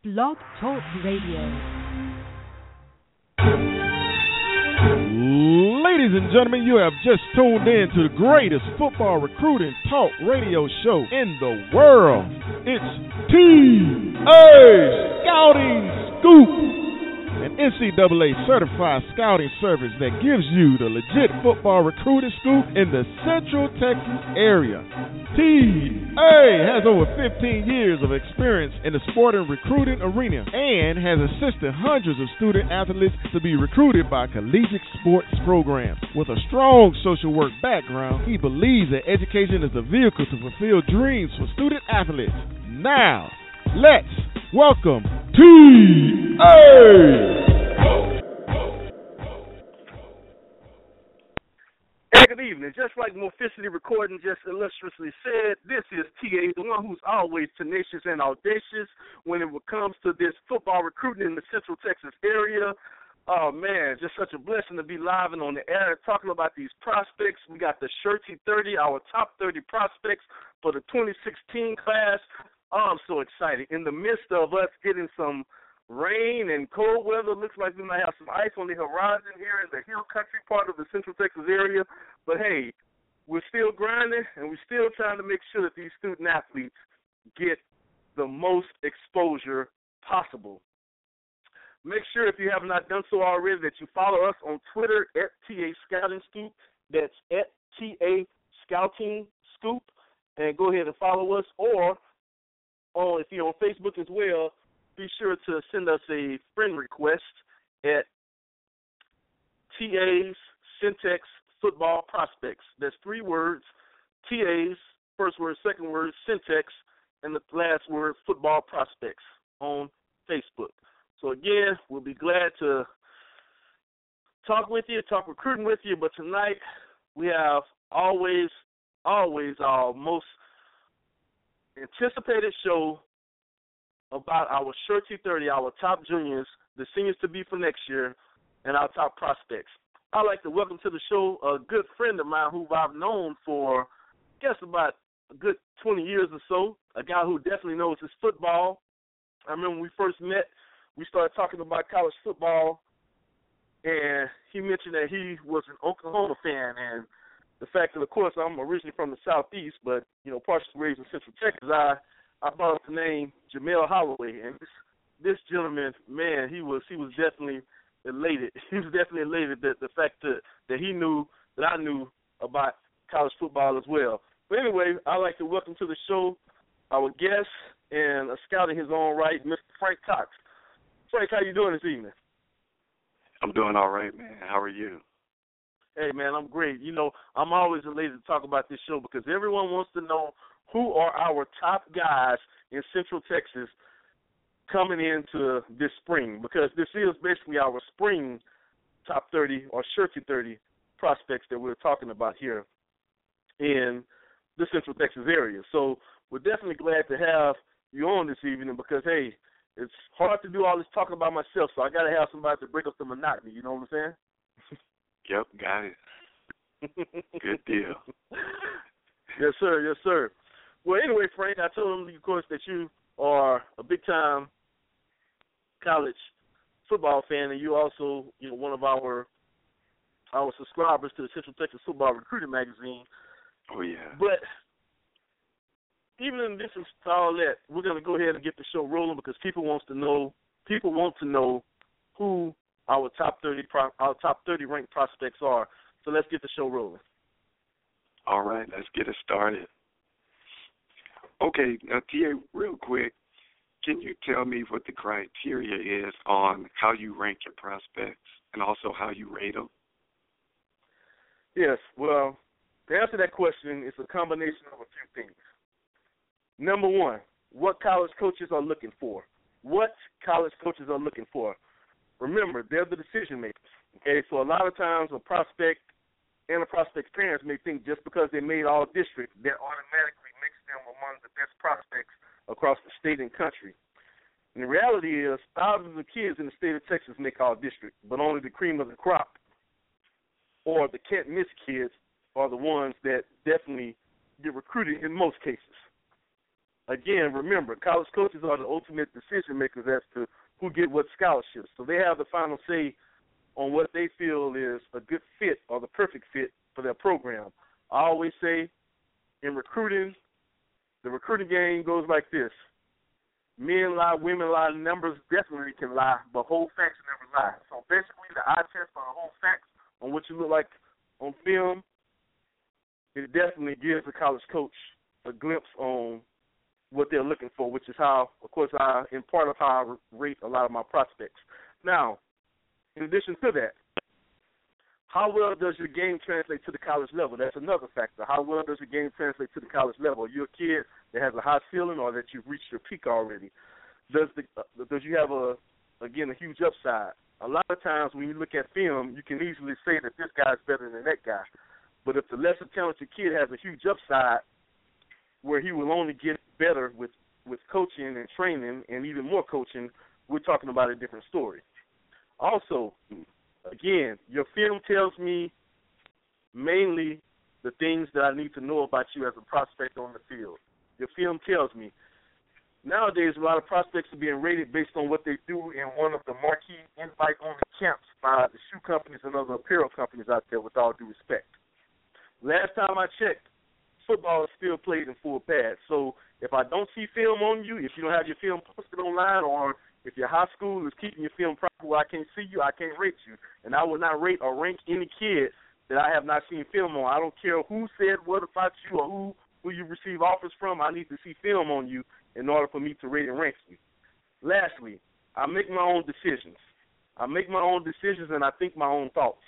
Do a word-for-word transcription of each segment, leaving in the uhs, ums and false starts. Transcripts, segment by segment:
Blog Talk Radio. Ladies and gentlemen, you have just tuned in to the greatest football recruiting talk radio show in the world. It's T A Scouting Scoop, an N C double A certified scouting service that gives you the legit football recruiting scoop in the Central Texas area. T A has over fifteen years of experience in the sport and recruiting arena and has assisted hundreds of student athletes to be recruited by collegiate sports programs. With a strong social work background, he believes that education is a vehicle to fulfill dreams for student athletes. Now, let's welcome T A! Good evening. Just like Mofficity Recording just illustriously said, this is T A, the one who's always tenacious and audacious when it comes to this football recruiting in the Central Texas area. Oh, man, just such a blessing to be live and on the air talking about these prospects. We got the Shirty thirty, our top thirty prospects for the twenty sixteen class. Oh, I'm so excited. In the midst of us getting some rain and cold weather, looks like we might have some ice on the horizon here in the hill country part of the Central Texas area. But, hey, we're still grinding, and we're still trying to make sure that these student athletes get the most exposure possible. Make sure, if you have not done so already, that you follow us on Twitter at T A Scouting Scoop. That's at T A Scouting Scoop. And go ahead and follow us. Or, oh, if you're on Facebook as well, be sure to send us a friend request at T A's Syntex Football Prospects. That's three words, T A's, first word, second word, Syntex, and the last word, Football Prospects on Facebook. So, again, we'll be glad to talk with you, talk recruiting with you, but tonight we have always, always our most anticipated show about our Shirty thirty, our top juniors, the seniors to be for next year, and our top prospects. I'd like to welcome to the show a good friend of mine who I've known for, I guess, about a good twenty years or so, a guy who definitely knows his football. I remember when we first met, we started talking about college football, and he mentioned that he was an Oklahoma fan, and the fact that, of course, I'm originally from the Southeast, but, you know, partially raised in Central Texas, I I brought up the name Jamel Holloway, and this, this gentleman, man, he was he was definitely elated. He was definitely elated that the fact that, that he knew that I knew about college football as well. But anyway, I'd like to welcome to the show our guest and a scout in his own right, Mister Frank Cox. Frank, how you doing this evening? I'm doing all right, man. How are you? Hey, man, I'm great. You know, I'm always elated to talk about this show because everyone wants to know who are our top guys in Central Texas coming into this spring, because this is basically our spring top thirty or Shirty thirty prospects that we're talking about here in the Central Texas area. So we're definitely glad to have you on this evening because, hey, it's hard to do all this talking about myself, so I got to have somebody to break up the monotony. You know what I'm saying? Yep, got it. Good deal. Yes, sir. Yes, sir. Well, anyway, Frank, I told him, of course, that you are a big-time college football fan, and you're also, you know, one of our our subscribers to the Central Texas Football Recruiting Magazine. Oh, yeah. But even in addition to all that, we're going to go ahead and get the show rolling because people wants to know, people want to know who our top thirty pro- our top thirty ranked prospects are. So let's get the show rolling. All right, let's get it started. Okay, now, T A, real quick, can you tell me what the criteria is on how you rank your prospects and also how you rate them? Yes, well, to answer that question, it's a combination of a few things. Number one, what college coaches are looking for. What college coaches are looking for. Remember, they're the decision makers. Okay, so a lot of times a prospect and a prospect's parents may think just because they made all district, that automatically makes them among the best prospects across the state and country. And the reality is thousands of kids in the state of Texas make all district, but only the cream of the crop or the can't-miss kids are the ones that definitely get recruited in most cases. again, remember, college coaches are the ultimate decision makers as to who get what scholarships. So they have the final say on what they feel is a good fit or the perfect fit for their program. I always say in recruiting, the recruiting game goes like this. Men lie, women lie, numbers definitely can lie, but whole facts never lie. So basically the eye test for the whole facts on what you look like on film, it definitely gives the college coach a glimpse on what they're looking for, which is how, of course, I, in part of how I rate a lot of my prospects. Now, in addition to that, how well does your game translate to the college level? That's another factor. How well does your game translate to the college level? Are you a kid that has a high ceiling or that you've reached your peak already? Does the uh, does you have, a again, a huge upside? A lot of times when you look at film, you can easily say that this guy's better than that guy. But if the lesser talented kid has a huge upside where he will only get better with, with coaching and training and even more coaching, we're talking about a different story. Also, again, your film tells me mainly the things that I need to know about you as a prospect on the field. Your film tells me. Nowadays, a lot of prospects are being rated based on what they do in one of the marquee invite-only camps by the shoe companies and other apparel companies out there, with all due respect. Last time I checked, football is still played in full pads. So if I don't see film on you, if you don't have your film posted online, or if your high school is keeping your film proper where I can't see you, I can't rate you. And I will not rate or rank any kid that I have not seen film on. I don't care who said what about you or who, who you receive offers from. I need to see film on you in order for me to rate and rank you. Lastly, I make my own decisions. I make my own decisions and I think my own thoughts.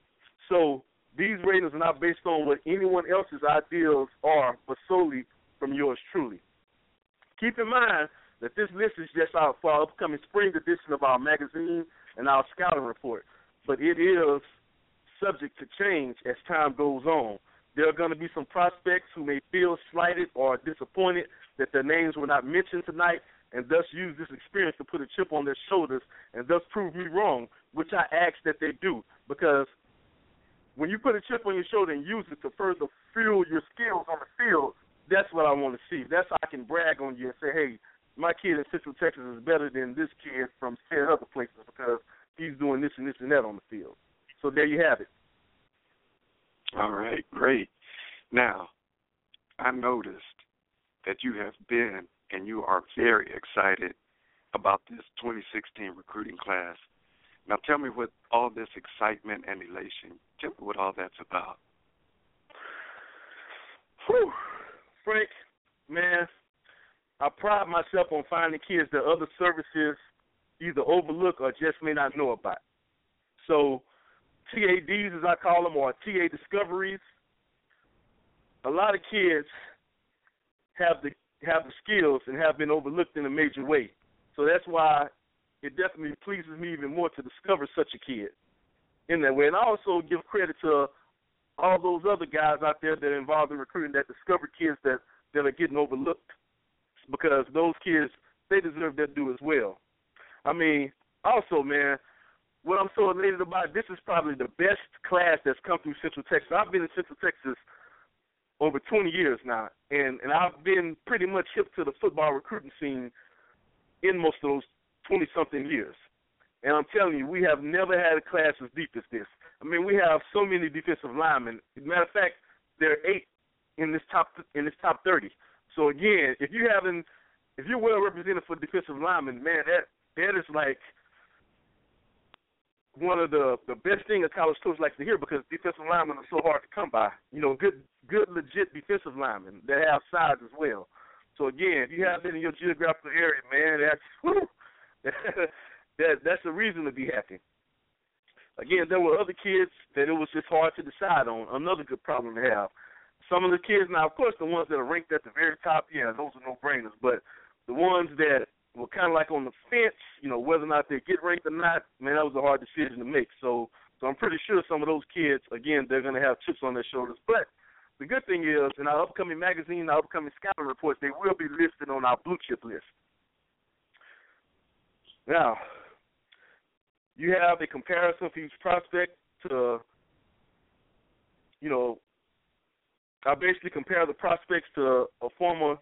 So these ratings are not based on what anyone else's ideals are, but solely from yours truly. Keep in mind that this list is just out for our upcoming spring edition of our magazine and our scouting report, but it is subject to change as time goes on. There are going to be some prospects who may feel slighted or disappointed that their names were not mentioned tonight, and thus use this experience to put a chip on their shoulders and thus prove me wrong, which I ask that they do, because when you put a chip on your shoulder and use it to further fuel your skills on the field, that's what I want to see. That's how I can brag on you and say, hey, my kid in Central Texas is better than this kid from ten other places because he's doing this and this and that on the field. So there you have it. All right, great. Now, I noticed that you have been and you are very excited about this twenty sixteen recruiting class. Now tell me what all this excitement and elation, tell me what all that's about. Whew. Frank, man, I pride myself on finding kids that other services either overlook or just may not know about. So T A Ds, as I call them, or T A discoveries, a lot of kids have the have the skills and have been overlooked in a major way. So that's why it definitely pleases me even more to discover such a kid in that way. And I also give credit to all those other guys out there that are involved in recruiting that discover kids that, that are getting overlooked, because those kids, they deserve their due as well. I mean, also, man, what I'm so elated about, this is probably the best class that's come through Central Texas. I've been in Central Texas over twenty years now, and, and I've been pretty much hip to the football recruiting scene in most of those twenty-something years. And I'm telling you, we have never had a class as deep as this. I mean, we have so many defensive linemen. As a matter of fact, there are eight in this top in this top thirty. So again, if you haven't, if you're well represented for defensive linemen, man, that that is like one of the, the best thing a college coach likes to hear, because defensive linemen are so hard to come by. You know, good, good, legit defensive linemen that have size as well. So again, if you have it in your geographical area, man, that's whew, that that's a reason to be happy. Again, there were other kids that it was just hard to decide on. Another good problem to have. Some of the kids, now, of course, the ones that are ranked at the very top, yeah, those are no-brainers. But the ones that were kind of like on the fence, you know, whether or not they get ranked or not, man, that was a hard decision to make. So, so I'm pretty sure some of those kids, again, they're going to have chips on their shoulders. But the good thing is, in our upcoming magazine, our upcoming scouting reports, they will be listed on our blue chip list. Now, you have a comparison for each prospect to, you know, I basically compare the prospects to a former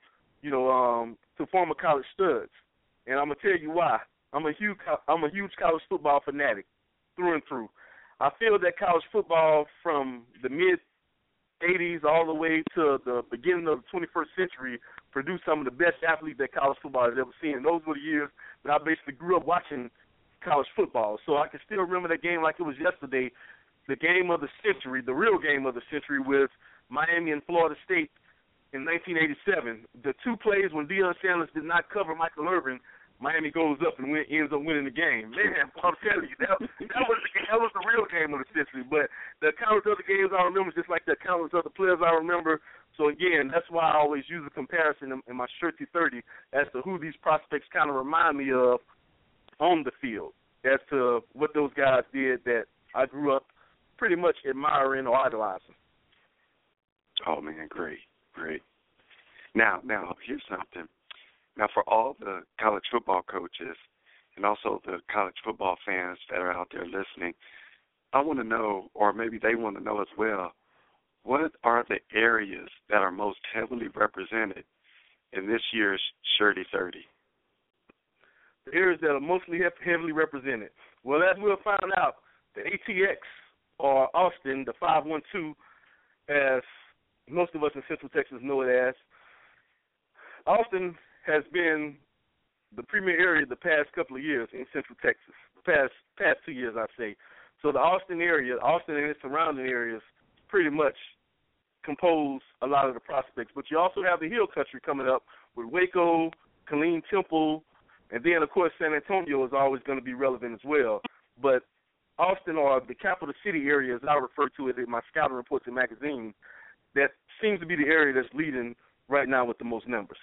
you know, um, to former college studs, and I'm gonna tell you why. I'm a huge I'm a huge college football fanatic through and through. I feel that college football from the mid eighties all the way to the beginning of the twenty-first century produced some of the best athletes that college football has ever seen. And those were the years that I basically grew up watching college football. So I can still remember that game like it was yesterday, the game of the century, the real game of the century with Miami and Florida State in nineteen eighty-seven. The two plays when Deion Sanders did not cover Michael Irvin, Miami goes up and win, ends up winning the game. Man, I'm telling you, that, that was the, that was the real game of the century. But the countless other games I remember, just like the countless other players I remember. So again, that's why I always use a comparison in, in my Shirty thirty as to who these prospects kind of remind me of on the field, as to what those guys did that I grew up pretty much admiring or idolizing. Oh man, great, great. Now, now here's something. Now, for all the college football coaches and also the college football fans that are out there listening, I want to know, or maybe they want to know as well, what are the areas that are most heavily represented in this year's Shirty thirty? The areas that are mostly heavily represented. Well, as we'll find out, the A T X, or Austin, the five one two, as most of us in Central Texas know it as, Austin has been the premier area the past couple of years in Central Texas, the past past two years, I'd say. So the Austin area, Austin and its surrounding areas, pretty much compose a lot of the prospects. But you also have the Hill Country coming up with Waco, Killeen Temple, and then, of course, San Antonio is always going to be relevant as well. But Austin, or the capital city area, as I refer to it in my scouting reports and magazines, that seems to be the area that's leading right now with the most numbers.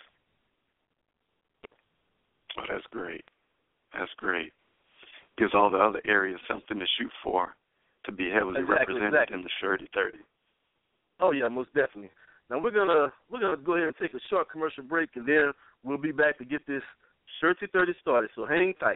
Oh, that's great. That's great. Gives all the other areas something to shoot for, to be heavily exactly, represented exactly. in the Shirty thirty. Oh yeah, most definitely. Now we're gonna we're gonna go ahead and take a short commercial break, and then we'll be back to get this Shirty thirty started. So hang tight.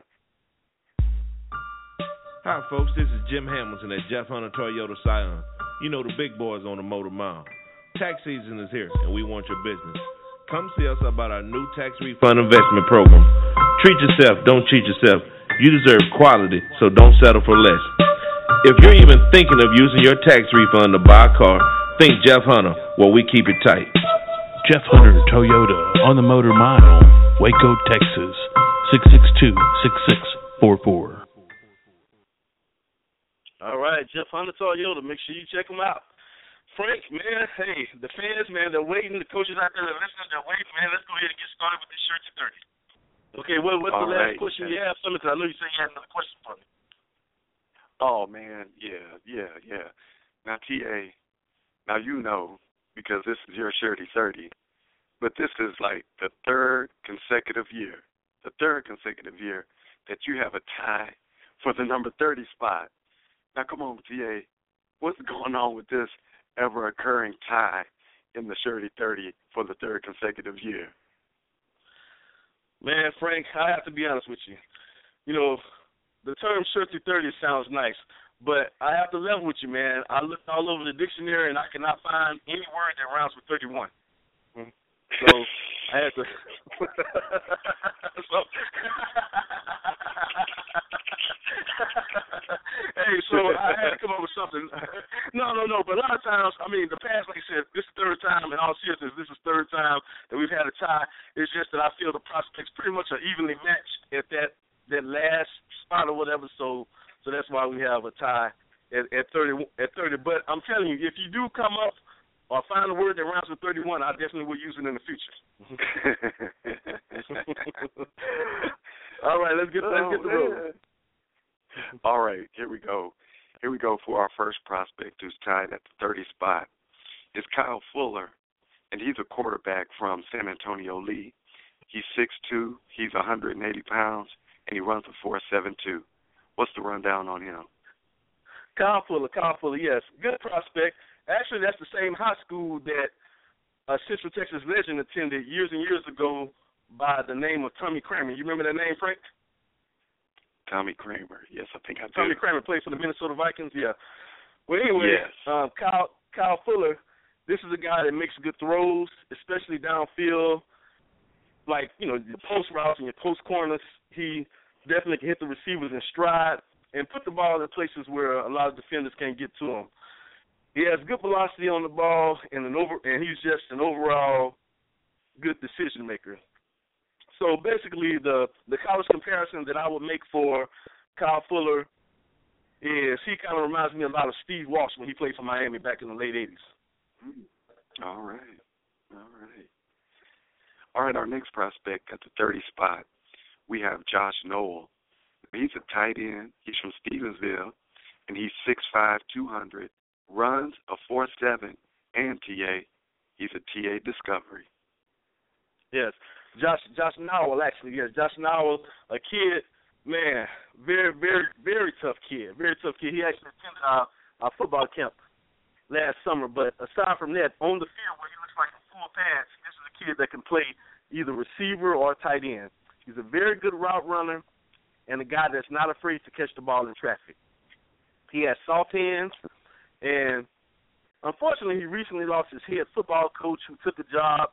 Hi folks, this is Jim Hamilton at Jeff Hunter Toyota Scion. You know, the big boys on the motor mile. Tax season is here, and we want your business. Come see us about our new tax refund investment program. Treat yourself, don't cheat yourself. You deserve quality, so don't settle for less. If you're even thinking of using your tax refund to buy a car, think Jeff Hunter, where we keep it tight. Jeff Hunter Toyota on the Motor Mile, Waco, Texas, six six two, six six four four. All right, Jeff Hunter Toyota. Make sure you check them out. Frank, man, hey, the fans, man, they're waiting. The coaches out there, they're listening, they're waiting, man. Let's go ahead and get started with this Shirty thirty. Okay, well, what's All the last right. question you have for me? Because I know you said you had another question for me. Oh, man, yeah, yeah, yeah. Now, T A, now you know, because this is your Shirty thirty, but this is like the third consecutive year, the third consecutive year that you have a tie for the number thirty spot. Now, come on, T A, what's going on with this ever-occurring tie in the Shirty thirty for the third consecutive year? Man, Frank, I have to be honest with you. You know, the term Shirty thirty sounds nice, but I have to level with you, man. I looked all over the dictionary, and I cannot find any word that rhymes with thirty-one. So I had to. so, hey, so I had to come up with something. no, no, no. But a lot of times, I mean, the past, like I said, this is the third time. In all seriousness, this is the third time that we've had a tie. It's just that I feel the prospects pretty much are evenly matched at that that last spot or whatever. So, so that's why we have a tie at, at thirty. At thirty. But I'm telling you, if you do come up or find a word that rhymes with thirty-one, I definitely will use it in the future. All right, let's get let's get the road. All right, here we go. Here we go for our first prospect who's tied at the thirty spot. It's Kyle Fuller, and he's a quarterback from San Antonio Lee. He's six two, he's one hundred eighty pounds, and he runs a four seven two. What's the rundown on him? Kyle Fuller, Kyle Fuller, yes. Good prospect. Actually, that's the same high school that a Central Texas legend attended years and years ago by the name of Tommy Kramer. You remember that name, Frank? Tommy Kramer. Yes, I think I do. Tommy Kramer played for the Minnesota Vikings, yeah. Well, anyway, yes. um, Kyle, Kyle Fuller, this is a guy that makes good throws, especially downfield. like, you know, the post routes and your post corners. He definitely can hit the receivers in stride and put the ball in places where a lot of defenders can't get to him. He has good velocity on the ball, and an over, and he's just an overall good decision maker. So basically, the the college comparison that I would make for Kyle Fuller is he kind of reminds me a lot of Steve Walsh when he played for Miami back in the late eighties. All right. All right. All right, our next prospect at the thirty spot, we have Josh Noel. He's a tight end. He's from Stevensville, and he's six five, two hundred, runs a four seven, and T A. He's a T A Discovery. Yes. Josh Josh Nowell, actually, yes. Josh Nowell, a kid, man, very, very, very tough kid. Very tough kid. He actually attended our, our football camp last summer. But aside from that, on the field where he looks like a full pads, this is a kid that can play either receiver or tight end. He's a very good route runner and a guy that's not afraid to catch the ball in traffic. He has soft hands, and unfortunately, he recently lost his head football coach who took a job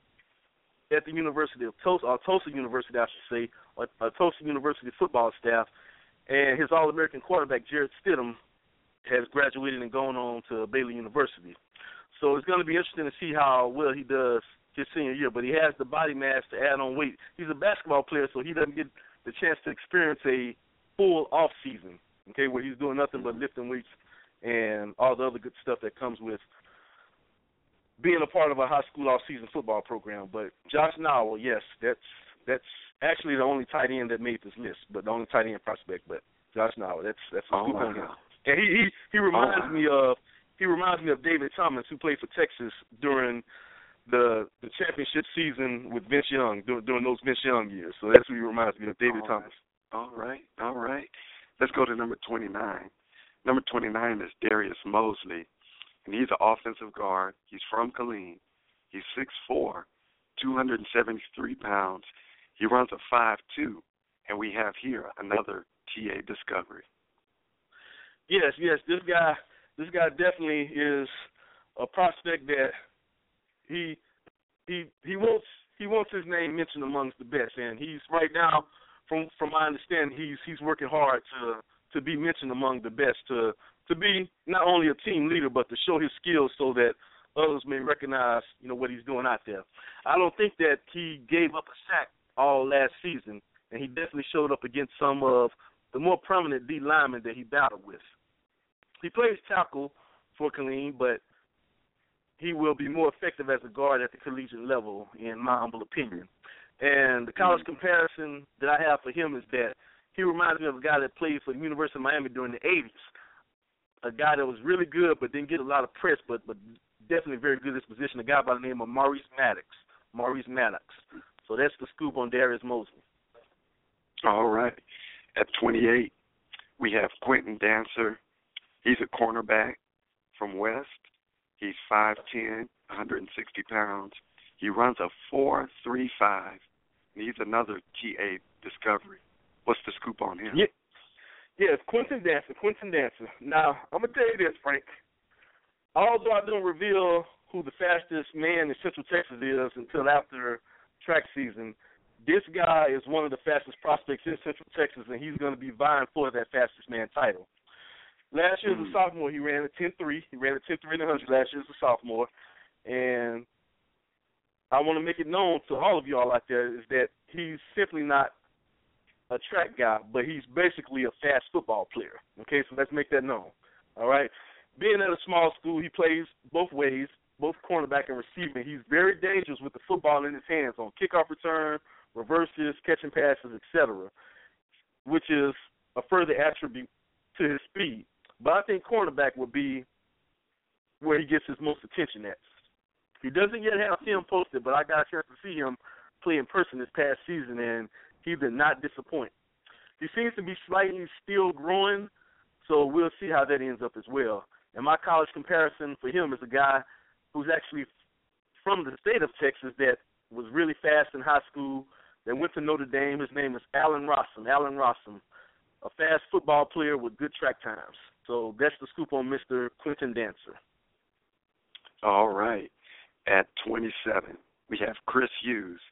at the University of Tulsa, or Tulsa University, I should say, or, or Tulsa University football staff, and his All-American quarterback, Jared Stidham, has graduated and gone on to Baylor University. So it's going to be interesting to see how well he does his senior year, but he has the body mass to add on weight. He's a basketball player, so he doesn't get the chance to experience a full off season, okay, where he's doing nothing but lifting weights and all the other good stuff that comes with being a part of a high school off-season football program. But Josh Nowell, yes, that's that's actually the only tight end that made this list, but the only tight end prospect. But Josh Nowell, that's that's a scoop on him. And he he, he reminds oh, me of he reminds me of David Thomas, who played for Texas during the the championship season with Vince Young during, during those Vince Young years. So that's who he reminds me of, David all Thomas. Right. All right, all right. Let's go to number twenty-nine. Number twenty-nine is Darius Mosley, and he's an offensive guard. He's from Killeen. He's six four, two hundred seventy-three pounds. He runs a five two, and we have here another T A Discovery. Yes, yes, this guy, this guy definitely is a prospect that he he he wants he wants his name mentioned amongst the best, and he's right now, from from my understanding, he's he's working hard to to be mentioned among the best, to to be not only a team leader but to show his skills so that others may recognize, you know, what he's doing out there. I don't think that he gave up a sack all last season, and he definitely showed up against some of the more prominent D linemen that he battled with. He plays tackle for Killeen, but he will be more effective as a guard at the collegiate level, in my humble opinion. And the college comparison that I have for him is that he reminds me of a guy that played for the University of Miami during the eighties, a guy that was really good but didn't get a lot of press, but but definitely very good at his position, a guy by the name of Maurice Maddox. Maurice Maddox. So that's the scoop on Darius Mosley. All right. At twenty-eight, we have Quentin Dancer. He's a cornerback from West. He's five ten, one hundred sixty pounds. He runs a four three five. And he's another T A Discovery. What's the scoop on him? Yeah. Yes, Quentin Dancer, Quentin Dancer. Now, I'm going to tell you this, Frank. Although I don't reveal who the fastest man in Central Texas is until after track season, this guy is one of the fastest prospects in Central Texas, and he's going to be vying for that fastest man title. Last year as a sophomore, he ran a ten three. He ran a ten three in the one hundred last year as a sophomore. And I want to make it known to all of y'all out there is that he's simply not a track guy, but he's basically a fast football player. Okay, so let's make that known. All right? Being at a small school, he plays both ways, both cornerback and receiving. He's very dangerous with the football in his hands on kickoff return, reverses, catching passes, et cetera, which is a further attribute to his speed. But I think cornerback would be where he gets his most attention at. He doesn't yet have film posted, but I got a chance to see him play in person this past season, and he did not disappoint. He seems to be slightly still growing, so we'll see how that ends up as well. And my college comparison for him is a guy who's actually from the state of Texas that was really fast in high school, that went to Notre Dame. His name is Allen Rossum. Allen Rossum, a fast football player with good track times. So that's the scoop on Mister Quentin Dancer. All right. At twenty-seven, we have Chris Hughes.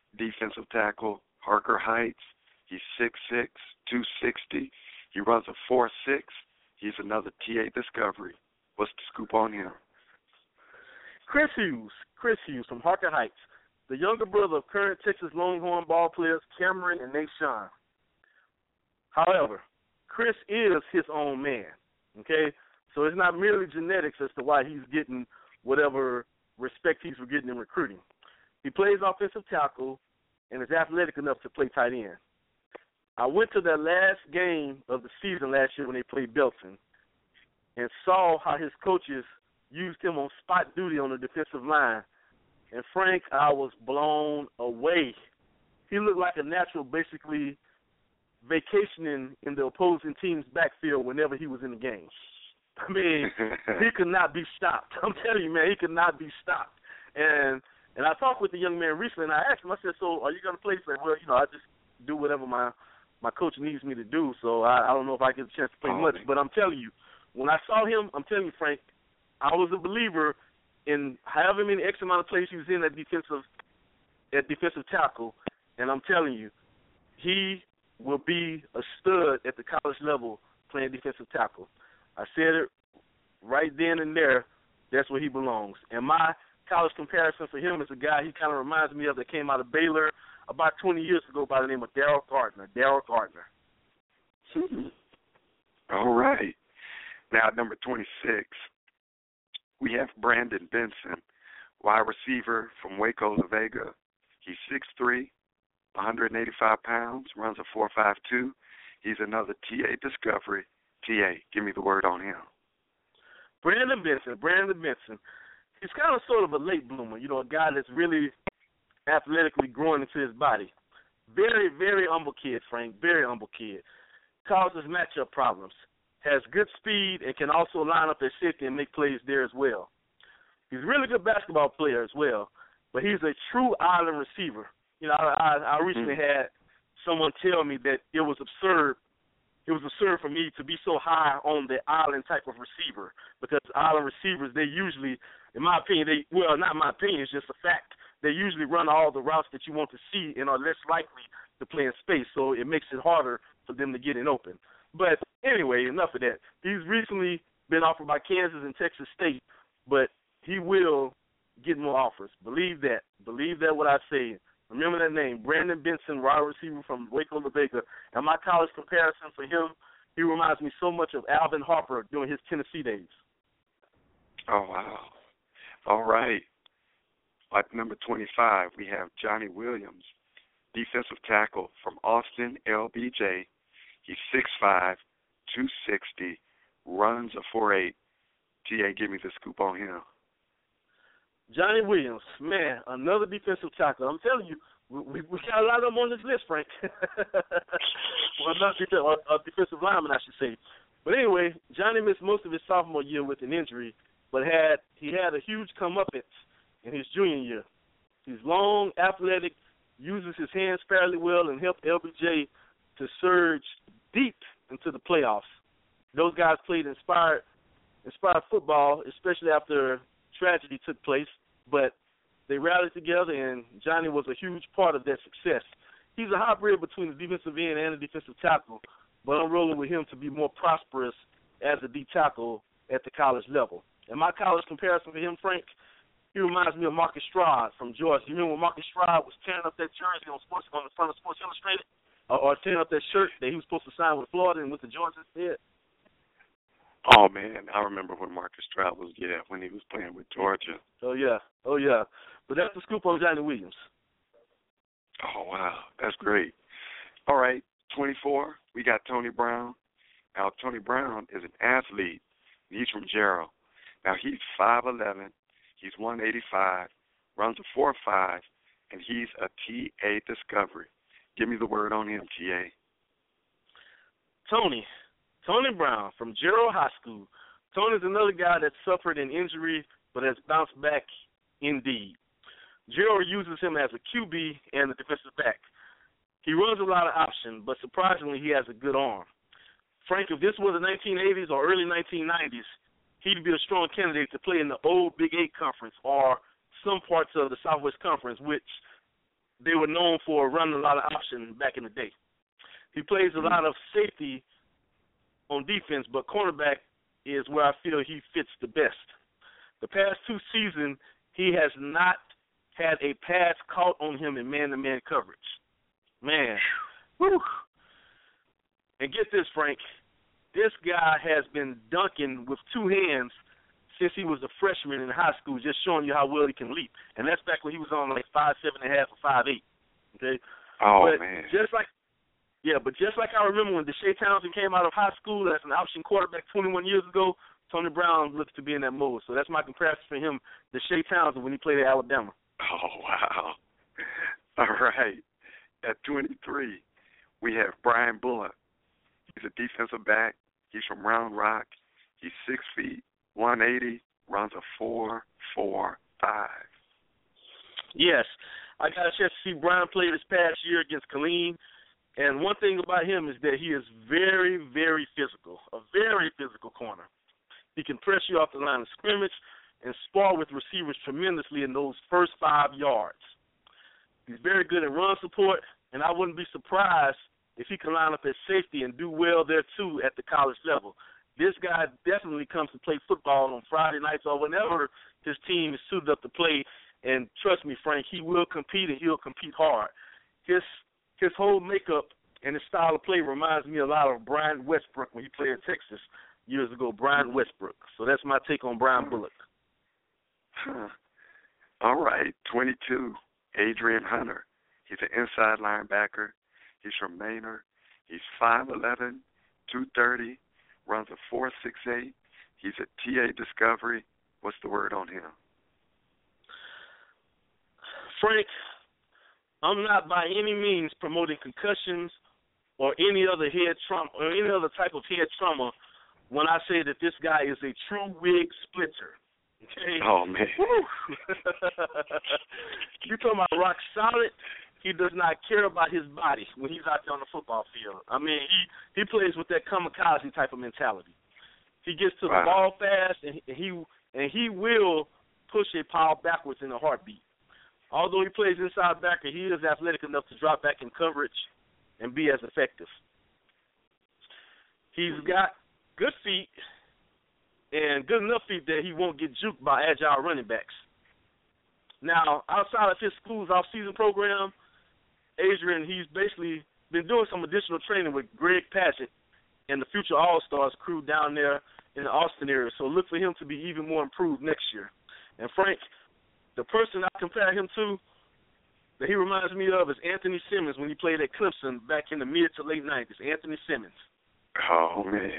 defensive tackle, Harker Heights. He's six six, two sixty. He runs a four six. He's another T A Discovery. What's the scoop on him? Chris Hughes. Chris Hughes from Harker Heights, the younger brother of current Texas Longhorn ball players Cameron and Nashawn. However, Chris is his own man, okay? So it's not merely genetics as to why he's getting whatever respect he's getting in recruiting. He plays offensive tackle and is athletic enough to play tight end. I went to that last game of the season last year when they played Belton and saw how his coaches used him on spot duty on the defensive line. And, Frank, I was blown away. He looked like a natural, basically vacationing in the opposing team's backfield whenever he was in the game. I mean, he could not be stopped. I'm telling you, man, he could not be stopped. And and I talked with the young man recently, and I asked him, I said, so are you going to play? He said, well, you know, I just do whatever my, my coach needs me to do, so I, I don't know if I get a chance to play oh, much. Man. But I'm telling you, when I saw him, I'm telling you, Frank, I was a believer in however many X amount of plays he was in at defensive at defensive tackle, and I'm telling you, he will be a stud at the college level playing defensive tackle. I said it right then and there, that's where he belongs. And my college comparison for him is a guy he kind of reminds me of that came out of Baylor about twenty years ago by the name of Darryl Gardner. Darryl Gardner. All right. Now, number twenty-six, we have Brandon Benson, wide receiver from Waco, La Vega. He's six three, one hundred eighty-five pounds, runs a four five two. He's another T A Discovery. T A, give me the word on him. Brandon Benson, Brandon Benson. He's kind of sort of a late bloomer, you know, a guy that's really athletically growing into his body. Very, very humble kid, Frank, very humble kid. Causes matchup problems. Has good speed and can also line up at safety and make plays there as well. He's a really good basketball player as well, but he's a true island receiver. You know, I, I, I recently mm-hmm. had someone tell me that it was absurd. It was absurd for me to be so high on the island type of receiver because island receivers, they usually, in my opinion, they well, not my opinion, it's just a fact. They usually run all the routes that you want to see and are less likely to play in space, so it makes it harder for them to get in open. But anyway, enough of that. He's recently been offered by Kansas and Texas State, but he will get more offers. Believe that. Believe that what I say. Remember that name, Brandon Benson, wide receiver from Waco, La Vega. And my college comparison for him, he reminds me so much of Alvin Harper during his Tennessee days. Oh, wow. All right. At number twenty-five, we have Johnny Williams, defensive tackle from Austin, L B J. He's six five, two sixty, runs a four eight. T A, give me the scoop on him. Johnny Williams, man, another defensive tackle. I'm telling you, we, we, we got a lot of them on this list, Frank. well, not defensive, a, a defensive lineman, I should say. But anyway, Johnny missed most of his sophomore year with an injury, but had he had a huge comeuppance in his junior year. He's long, athletic, uses his hands fairly well, and helped L B J to surge deep into the playoffs. Those guys played inspired, inspired football, especially after tragedy took place, but they rallied together, and Johnny was a huge part of that success. He's a hybrid between the defensive end and the defensive tackle, but I'm rolling with him to be more prosperous as a D tackle at the college level. And my college comparison for him, Frank, he reminds me of Marcus Stroud from Georgia. You remember when Marcus Stroud was tearing up that jersey on sports on the front of Sports Illustrated, or, or tearing up that shirt that he was supposed to sign with Florida and with the Georgia instead? Oh, man, I remember when Marcus Stroud was, yeah, when he was playing with Georgia. Oh, yeah. Oh, yeah. But that's the scoop on Johnny Williams. Oh, wow. That's great. All right, twenty-four, we got Tony Brown. Now, Tony Brown is an athlete. He's from Gerald. Now, he's five eleven. He's one eighty-five, runs a four five, and he's a T A Discovery. Give me the word on him, T A. Tony. Tony Brown from Gerald High School. Tony's another guy that suffered an injury but has bounced back indeed. Gerald uses him as a Q B and a defensive back. He runs a lot of option, but surprisingly he has a good arm. Frank, if this was the nineteen eighties or early nineteen nineties, he'd be a strong candidate to play in the old Big Eight Conference or some parts of the Southwest Conference, which they were known for running a lot of option back in the day. He plays a lot of safety on defense, but cornerback is where I feel he fits the best. The past two seasons, he has not had a pass caught on him in man-to-man coverage. Man, whew. And get this, Frank, this guy has been dunking with two hands since he was a freshman in high school, just showing you how well he can leap. And that's back when he was on like five seven and a half or five eight. Okay. Oh but man. Just like yeah, but just like I remember when Deshae Townsend came out of high school as an option quarterback twenty-one years ago, Tony Brown looks to be in that mode. So that's my comparison for him, Deshae Townsend, when he played at Alabama. Oh wow. All right. At twenty-three, we have Brian Bullock. He's a defensive back. He's from Round Rock. He's six feet, one eighty, runs a four four five. Yes, I got a chance to see Brian play this past year against Killeen, and one thing about him is that he is very, very physical, a very physical corner. He can press you off the line of scrimmage and spar with receivers tremendously in those first five yards. He's very good at run support, and I wouldn't be surprised if he can line up at safety and do well there, too, at the college level. This guy definitely comes to play football on Friday nights or whenever his team is suited up to play. And trust me, Frank, he will compete, and he'll compete hard. His his whole makeup and his style of play reminds me a lot of Brian Westbrook when he played in Texas years ago, Brian Westbrook. So that's my take on Brian Bullock. Huh. All right, twenty-two, Adrian Hunter. He's an inside linebacker. He's from Manor. He's five eleven, two thirty, runs a four six eight. He's a T A Discovery. What's the word on him? Frank, I'm not by any means promoting concussions or any other head trauma or any other type of head trauma when I say that this guy is a true wig splitter. Okay? Oh, man. You're talking about rock solid. He does not care about his body when he's out there on the football field. I mean, he, he plays with that kamikaze type of mentality. He gets to the wow. ball fast, and he and he will push a pile backwards in a heartbeat. Although he plays inside backer, he is athletic enough to drop back in coverage and be as effective. He's got good feet and good enough feet that he won't get juked by agile running backs. Now, outside of his school's off-season program, Adrian, he's basically been doing some additional training with Greg Padgett and the future All-Stars crew down there in the Austin area. So look for him to be even more improved next year. And, Frank, the person I compare him to that he reminds me of is Anthony Simmons when he played at Clemson back in the mid to late nineties. Anthony Simmons. Oh, man.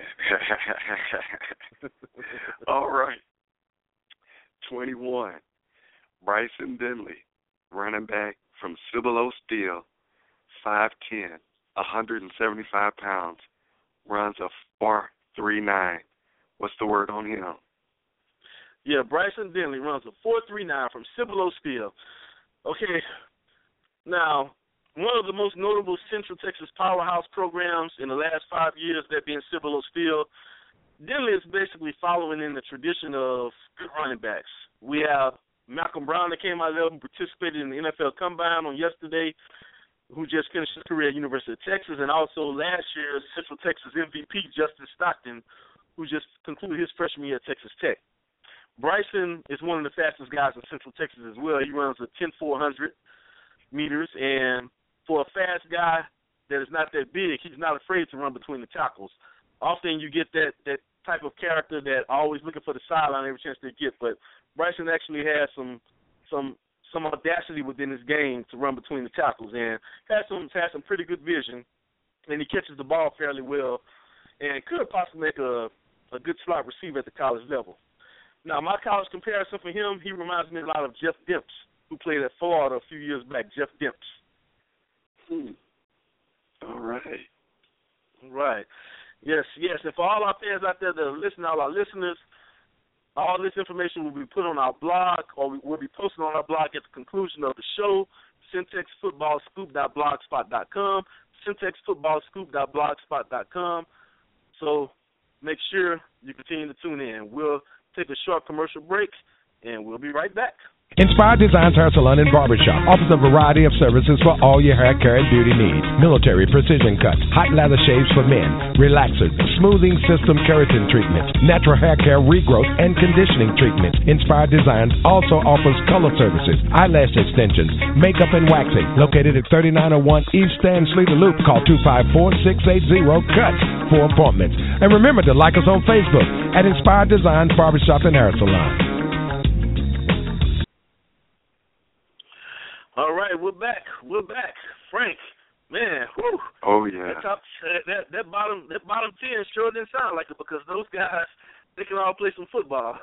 All right. twenty-one. Bryson Denley, running back from Cibolo Steel, five ten, one hundred seventy-five pounds, runs a four three nine. What's the word on him? Yeah, Bryson Denley runs a four three nine from Cibolo Steel. Okay, now, one of the most notable Central Texas powerhouse programs in the last five years, that being Cibolo Steel, Denley is basically following in the tradition of good running backs. We have Malcolm Brown that came out of there, who participated in the N F L Combine on yesterday, who just finished his career at University of Texas, and also last year's Central Texas M V P, Justin Stockton, who just concluded his freshman year at Texas Tech. Bryson is one of the fastest guys in Central Texas as well. He runs a ten four hundred meters, and for a fast guy that is not that big, he's not afraid to run between the tackles. Often you get that, that type of character that always looking for the sideline every chance they get, but Bryson actually has some some some audacity within his game to run between the tackles, and has some has some pretty good vision, and he catches the ball fairly well, and could possibly make a a good slot receiver at the college level. Now, my college comparison for him, he reminds me a lot of Jeff Demps, who played at Florida a few years back. Jeff Demps. Hmm. All right. Right. Yes, yes. And for all our fans out there that are listening, all our listeners, all this information will be put on our blog, or we will be posted on our blog at the conclusion of the show, Centex Football Scoop dot blogspot dot com, Centex Football Scoop dot blogspot dot com. So make sure you continue to tune in. We'll take a short commercial break, and we'll be right back. Inspired Designs Hair Salon and Barbershop offers a variety of services for all your hair care and beauty needs. Military precision cuts, hot lather shaves for men, relaxers, smoothing system keratin treatments, natural hair care regrowth and conditioning treatments. Inspired Designs also offers color services, eyelash extensions, makeup and waxing. Located at thirty-nine oh one East Stan Sleeter Loop. Call two five four, six eight zero, C U T for appointments. And remember to like us on Facebook at Inspired Designs Barbershop and Hair Salon. All right, we're back. We're back. Frank, man, whew. Oh, yeah. That, top, that, that, bottom, that bottom ten sure didn't sound like it because those guys, they can all play some football.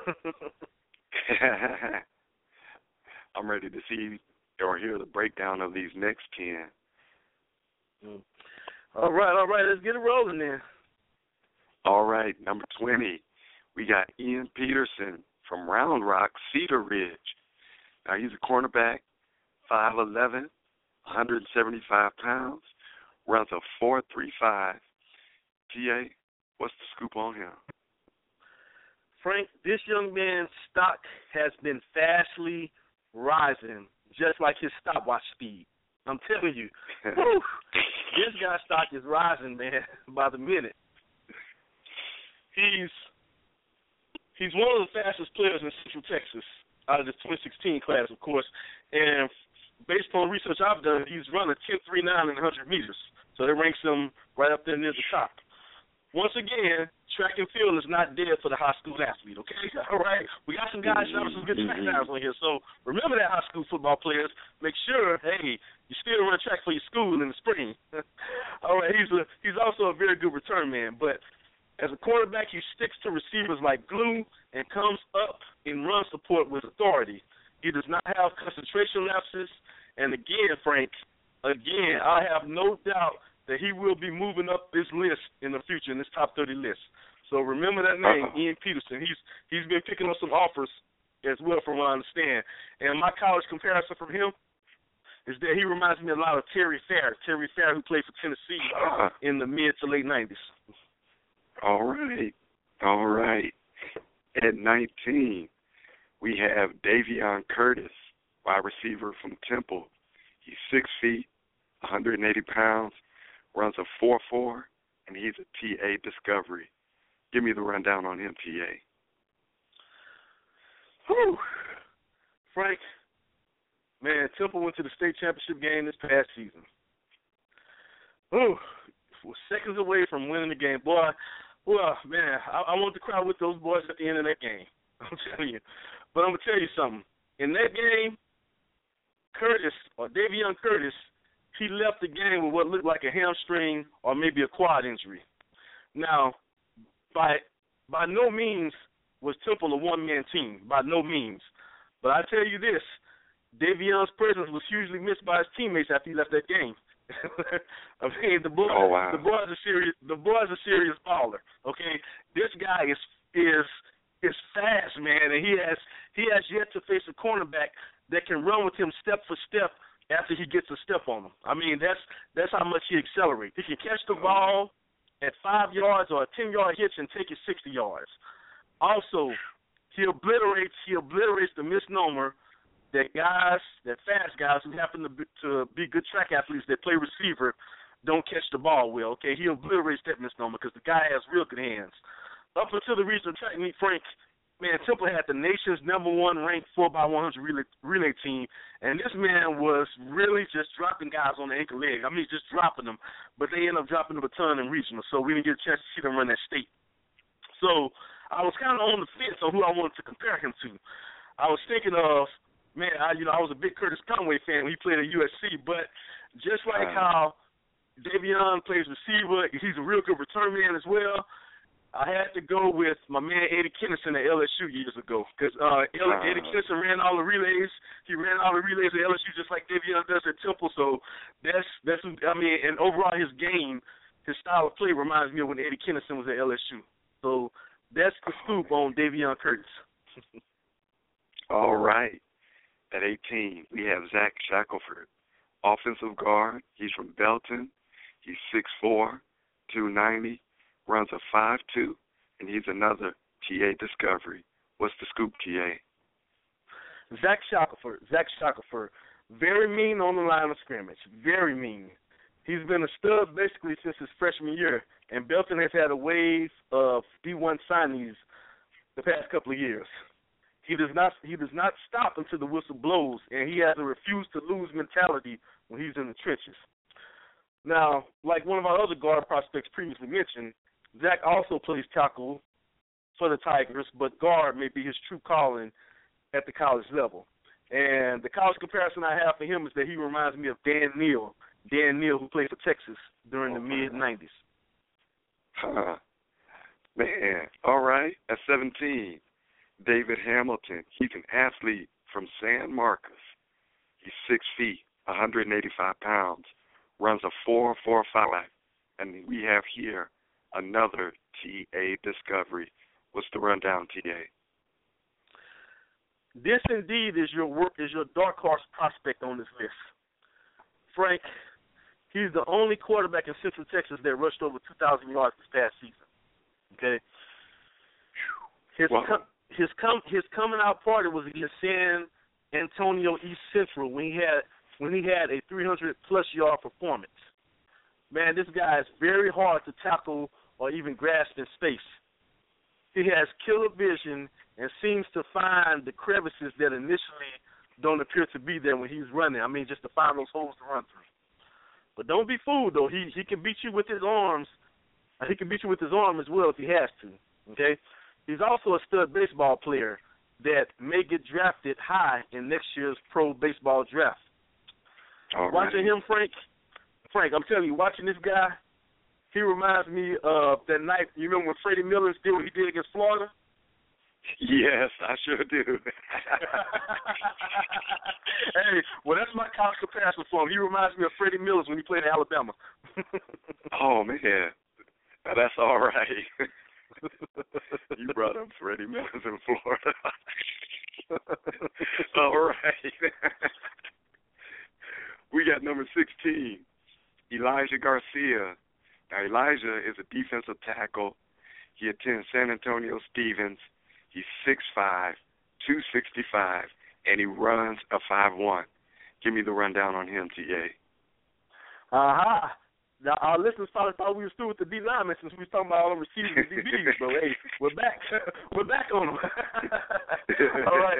I'm ready to see or hear the breakdown of these next ten. Mm. All right, all right, let's get it rolling then. All right, number twenty, we got Ian Peterson from Round Rock, Cedar Ridge. Now, he's a cornerback. five eleven, one hundred seventy-five pounds, runs a four three five. T A, what's the scoop on him? Frank, this young man's stock has been fastly rising, just like his stopwatch speed. I'm telling you, whew, this guy's stock is rising, man, by the minute. He's he's one of the fastest players in Central Texas out of the twenty sixteen class, of course, and based on research I've done, he's running ten three nine in one hundred meters. So that ranks him right up there near the top. Once again, track and field is not dead for the high school athlete, okay? All right? We got some guys showing some good track guys on here. So remember that high school football players. Make sure, hey, you still run track for your school in the spring. All right, he's a, he's also a very good return man. But as a quarterback, he sticks to receivers like glue and comes up in run support with authority. He does not have concentration lapses. And again, Frank, again, I have no doubt that he will be moving up this list in the future, in this top thirty list. So remember that name, uh-huh. Ian Peterson. He's He's been picking up some offers as well from what I understand. And my college comparison from him is that he reminds me a lot of Terry Fair. Terry Fair, who played for Tennessee uh-huh. in the mid to late nineties. All right. All right. At nineteen, we have Davion Curtis, wide receiver from Temple. He's six feet, one hundred eighty pounds, runs a four four, and he's a T A Discovery. Give me the rundown on him, T A. Whew. Frank, man, Temple went to the state championship game this past season. Ooh, we're seconds away from winning the game. Boy, well, man, I, I want to cry with those boys at the end of that game. I'm telling you. But I'm going to tell you something. In that game, Curtis, or Davion Curtis, he left the game with what looked like a hamstring or maybe a quad injury. Now, by by no means was Temple a one-man team, by no means. But I tell you this, Davion's presence was hugely missed by his teammates after he left that game. I mean, the boy, oh, wow. the boy's a serious, the boy's a serious baller. Okay, this guy is is is fast, man, and he has he has yet to face a cornerback that can run with him step for step after he gets a step on him. I mean, that's that's how much he accelerates. He can catch the ball at five yards or a ten-yard hitch and take it sixty yards. Also, he obliterates he obliterates the misnomer that guys, that fast guys who happen to be, to be good track athletes that play receiver don't catch the ball well. Okay, he obliterates that misnomer because the guy has real good hands. Up until the regional track meet, Frank, man, Temple had the nation's number one ranked four by one hundred relay, relay team, and this man was really just dropping guys on the ankle leg. I mean, just dropping them, but they ended up dropping the baton in regional, so we didn't get a chance to see them run that state. So I was kind of on the fence on who I wanted to compare him to. I was thinking of, man, I, you know, I was a big Curtis Conway fan when he played at U S C, but just like how Davion plays receiver, he's a real good return man as well. I had to go with my man Eddie Kennison at L S U years ago because uh, Eddie Kennison ran all the relays. He ran all the relays at L S U just like Davion does at Temple. So that's that's I mean, and overall his game, his style of play reminds me of when Eddie Kennison was at L S U. So that's the scoop on Davion Curtis. All right. At eighteen, we have Zach Shackelford, offensive guard. He's from Belton. He's six four, two ninety, runs a five two, and he's another T A Discovery. What's the scoop, T A? Zach Shackelford. Zach Shackelford. Very mean on the line of scrimmage. Very mean. He's been a stud basically since his freshman year, and Belton has had a wave of D one signees the past couple of years. He does not he does not stop until the whistle blows, and he has a refuse to lose mentality when he's in the trenches. Now, like one of our other guard prospects previously mentioned, Zach also plays tackle for the Tigers, but guard may be his true calling at the college level. And the college comparison I have for him is that he reminds me of Dan Neal, Dan Neal who played for Texas during the mid nineties. Huh. Man, all right. At seventeen, David Hamilton. He's an athlete from San Marcos. He's six feet, one hundred eighty-five pounds, runs a four four five, and we have here another T A discovery. What's the rundown, T A? This indeed is your work is your dark horse prospect on this list. Frank, he's the only quarterback in Central Texas that rushed over two thousand yards this past season. Okay. His wow. com- his com- his coming out party was against San Antonio East Central when he had when he had a three hundred plus yard performance. Man, this guy is very hard to tackle or even grasp in space. He has killer vision and seems to find the crevices that initially don't appear to be there when he's running. I mean, just to find those holes to run through. But don't be fooled, though. He he can beat you with his arms. He can beat you with his arm as well if he has to. Okay. He's also a stud baseball player that may get drafted high in next year's pro baseball draft. All watching right. him, Frank, Frank, I'm telling you, watching this guy, he reminds me of that night. You remember when Freddie Miller did what he did against Florida? Yes, I sure do. Hey, well, that's my college comparison for him. He reminds me of Freddie Miller when he played in Alabama. Oh, man. Now, that's all right. You brought up Freddie Miller in Florida. All right. We got number sixteen, Elijah Garcia. Now, Elijah is a defensive tackle. He attends San Antonio Stevens. He's six five, two sixty-five, and he runs a five one. Give me the rundown on him, T A. Uh-huh. Now, our listeners probably thought we were through with the D linemen since we were talking about all the receivers and D Bs, but hey, we're back. We're back on them. All right.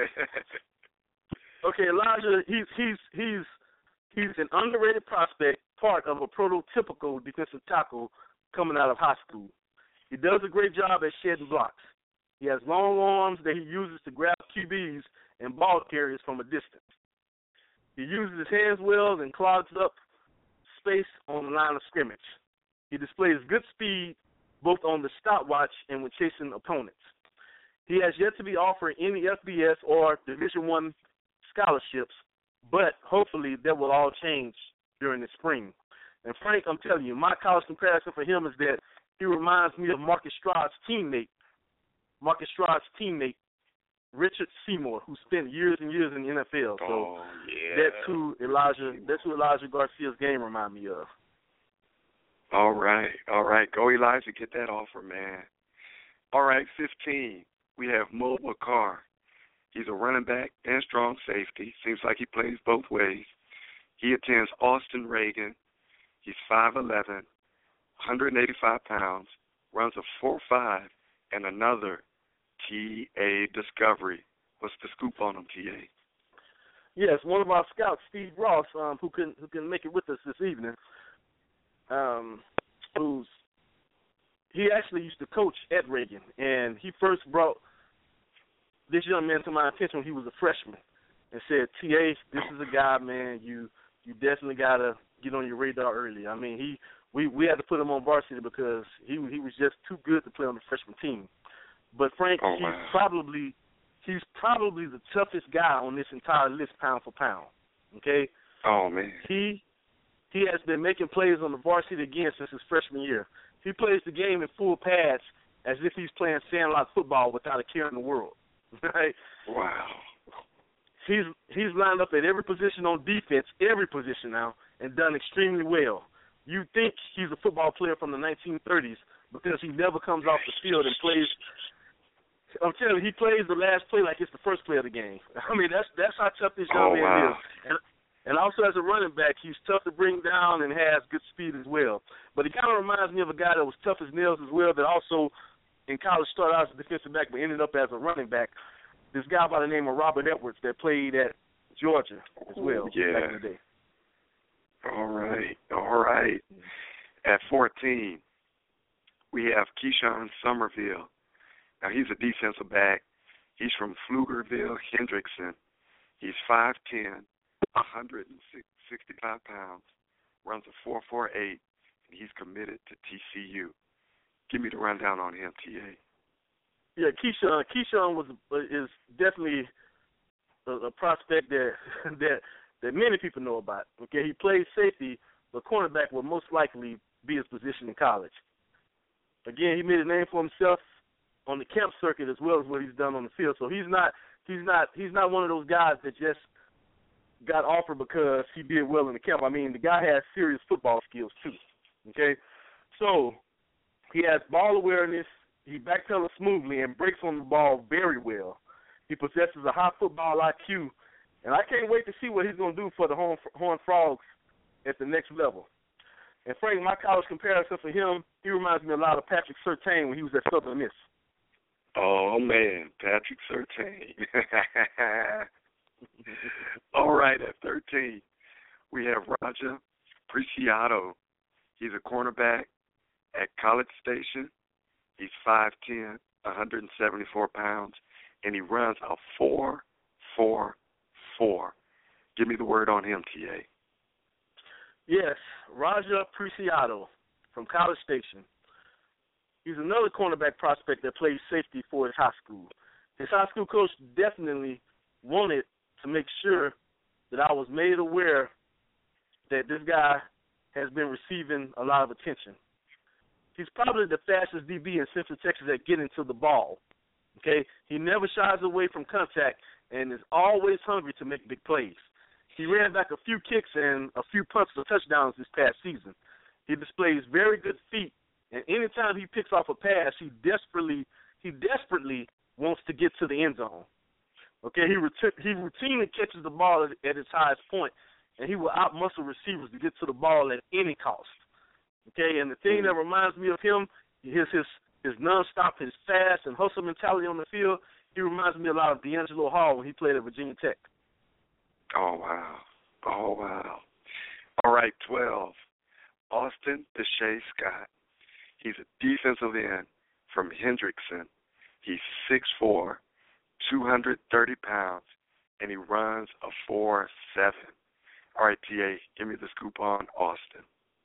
Okay, Elijah, he's he's he's he's an underrated prospect, part of a prototypical defensive tackle coming out of high school. He does a great job at shedding blocks. He has long arms that he uses to grab Q Bs and ball carriers from a distance. He uses his hands well and clogs up space on the line of scrimmage. He displays good speed both on the stopwatch and when chasing opponents. He has yet to be offered any F B S or Division One scholarships, but hopefully that will all change during the spring. And Frank, I'm telling you, my college comparison for him is that he reminds me of Marcus Stroud's teammate, Marcus Stroud's teammate, Richard Seymour, who spent years and years in the N F L. So oh, yeah. that's who Elijah that's who Elijah Garcia's game reminds me of. All right, all right. Go, Elijah, get that offer, man. All right, fifteen. We have Mo McCarr. He's a running back and strong safety. Seems like he plays both ways. He attends Austin Reagan. He's five eleven, one hundred eighty-five pounds, runs a four five, and another T A discovery. What's the scoop on him, T A? Yes, one of our scouts, Steve Ross, um, who can who can make it with us this evening. Um, who's he actually used to coach at Reagan, and he first brought this young man to my attention when he was a freshman, and said, T A, this is a guy, man, you you definitely gotta get on your radar early. I mean, he we we had to put him on varsity because he he was just too good to play on the freshman team. But Frank, oh, he's wow. probably he's probably the toughest guy on this entire list, pound for pound. Okay. Oh man. He he has been making plays on the varsity again since his freshman year. He plays the game in full pads as if he's playing sandlot football without a care in the world. Right? Wow. He's he's lined up at every position on defense, every position now, and done extremely well. You think he's a football player from the nineteen thirties because he never comes off the field and plays I'm telling you, he plays the last play like it's the first play of the game. I mean, that's that's how tough this young oh, man wow. is. And and also as a running back, he's tough to bring down and has good speed as well. But he kind of reminds me of a guy that was tough as nails as well, that also in college started out as a defensive back but ended up as a running back. This guy by the name of Robert Edwards that played at Georgia as well yeah. back in the day. All right, all right. At fourteen, we have Keyshawn Somerville. Now, he's a defensive back. He's from Pflugerville, Hendrickson. He's five ten, one hundred sixty-five pounds, runs a four four eight, and he's committed to T C U. Give me the rundown on him, T A. Yeah, Keyshawn. Keyshawn was is definitely a, a prospect that that that many people know about. Okay, he played safety, but cornerback will most likely be his position in college. Again, he made a name for himself on the camp circuit as well as what he's done on the field. So he's not he's not he's not one of those guys that just got offered because he did well in the camp. I mean, the guy has serious football skills too. Okay, so he has ball awareness. He backpedals smoothly and breaks on the ball very well. He possesses a high football I Q, and I can't wait to see what he's going to do for the Horned Horn Frogs at the next level. And Frank, my college comparison for him, he reminds me a lot of Patrick Surtain when he was at Southern Miss. Oh, man, Patrick Surtain. All right, at thirteen, we have Roger Preciado. He's a cornerback at College Station. He's five ten, one hundred seventy-four pounds, and he runs a four four four. Give me the word on him, T A. Yes, Raja Preciado from College Station. He's another cornerback prospect that plays safety for his high school. His high school coach definitely wanted to make sure that I was made aware that this guy has been receiving a lot of attention. He's probably the fastest D B in Central Texas at getting to the ball. Okay, he never shies away from contact and is always hungry to make big plays. He ran back a few kicks and a few punts for touchdowns this past season. He displays very good feet, and anytime he picks off a pass, he desperately he desperately wants to get to the end zone. Okay, he ret- he routinely catches the ball at, at its highest point, and he will outmuscle receivers to get to the ball at any cost. Okay, and the thing that reminds me of him is his his nonstop, his fast and hustle mentality on the field. He reminds me a lot of D'Angelo Hall when he played at Virginia Tech. Oh, wow. Oh, wow. All right, twelve. Austin Deshae Scott. He's a defensive end from Hendrickson. He's six four, two hundred thirty pounds, and he runs a four seven. All right, T A, give me the scoop on Austin.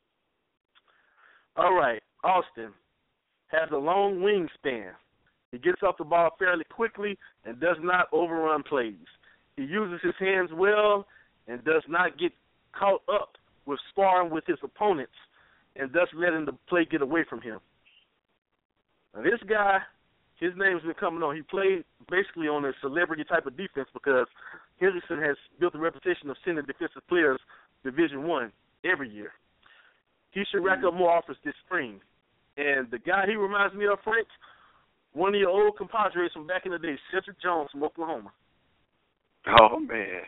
All right, Austin has a long wingspan. He gets off the ball fairly quickly and does not overrun plays. He uses his hands well and does not get caught up with sparring with his opponents and thus letting the play get away from him. Now, this guy, his name's been coming on. He played basically on a celebrity type of defense because Henderson has built a reputation of sending defensive players Division One every year. He should rack up more offers this spring. And the guy he reminds me of, Frank, one of your old compadres from back in the day, Cedric Jones from Oklahoma. Oh, man.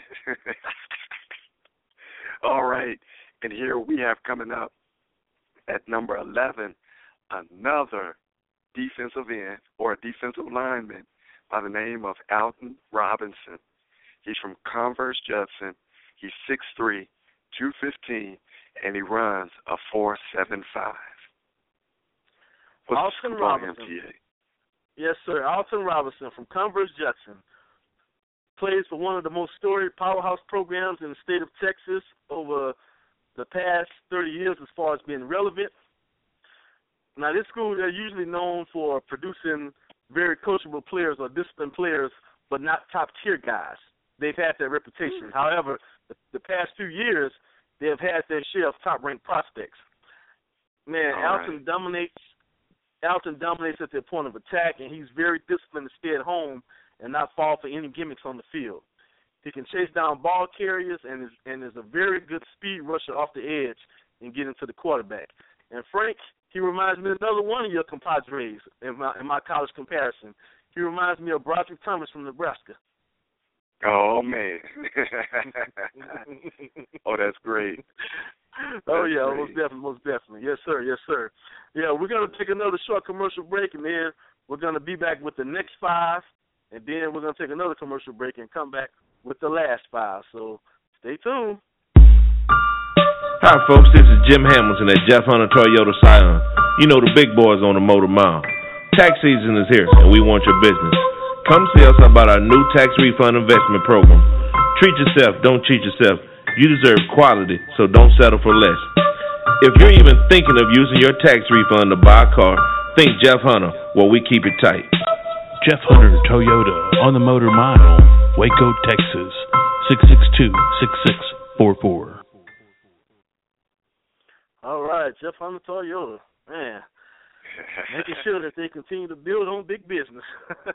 All right. And here we have coming up at number eleven, another defensive end or a defensive lineman by the name of Alton Robinson. He's from Converse Judson. He's six three, two fifteen, and he runs a four seven five. What's Alton Robinson. T A? Yes, sir. Alton Robinson from Converse Judson. Plays for one of the most storied powerhouse programs in the state of Texas over the past thirty years as far as being relevant. Now, this school, they're usually known for producing very coachable players or disciplined players, but not top-tier guys. They've had that reputation. However, the, the past few years, they have had their share of top-ranked prospects. Man, All Alton right. dominates. Alton dominates at their point of attack, and he's very disciplined to stay at home and not fall for any gimmicks on the field. He can chase down ball carriers and is and is a very good speed rusher off the edge and get into the quarterback. And Frank, He reminds me of another one of your compadres in my in my college comparison. He reminds me of Broderick Thomas from Nebraska. Oh, man. Oh, that's great. Oh, That's yeah, great. most definitely, most definitely. Yes, sir, yes, sir. Yeah, we're going to take another short commercial break, and then we're going to be back with the next five, and then we're going to take another commercial break and come back with the last five. So stay tuned. Hi, folks. This is Jim Hamilton at Jeff Hunter Toyota Scion. You know the big boys on the Motor Mile. Tax season is here, and we want your business. Come see us about our new tax refund investment program. Treat yourself, don't cheat yourself. You deserve quality, so don't settle for less. If you're even thinking of using your tax refund to buy a car, think Jeff Hunter, where we keep it tight. Jeff Hunter Toyota on the Motor Mile, Waco, Texas, six six two, six six four four. All right, Jeff Hunter Toyota. Man, making sure that they continue to build on big business.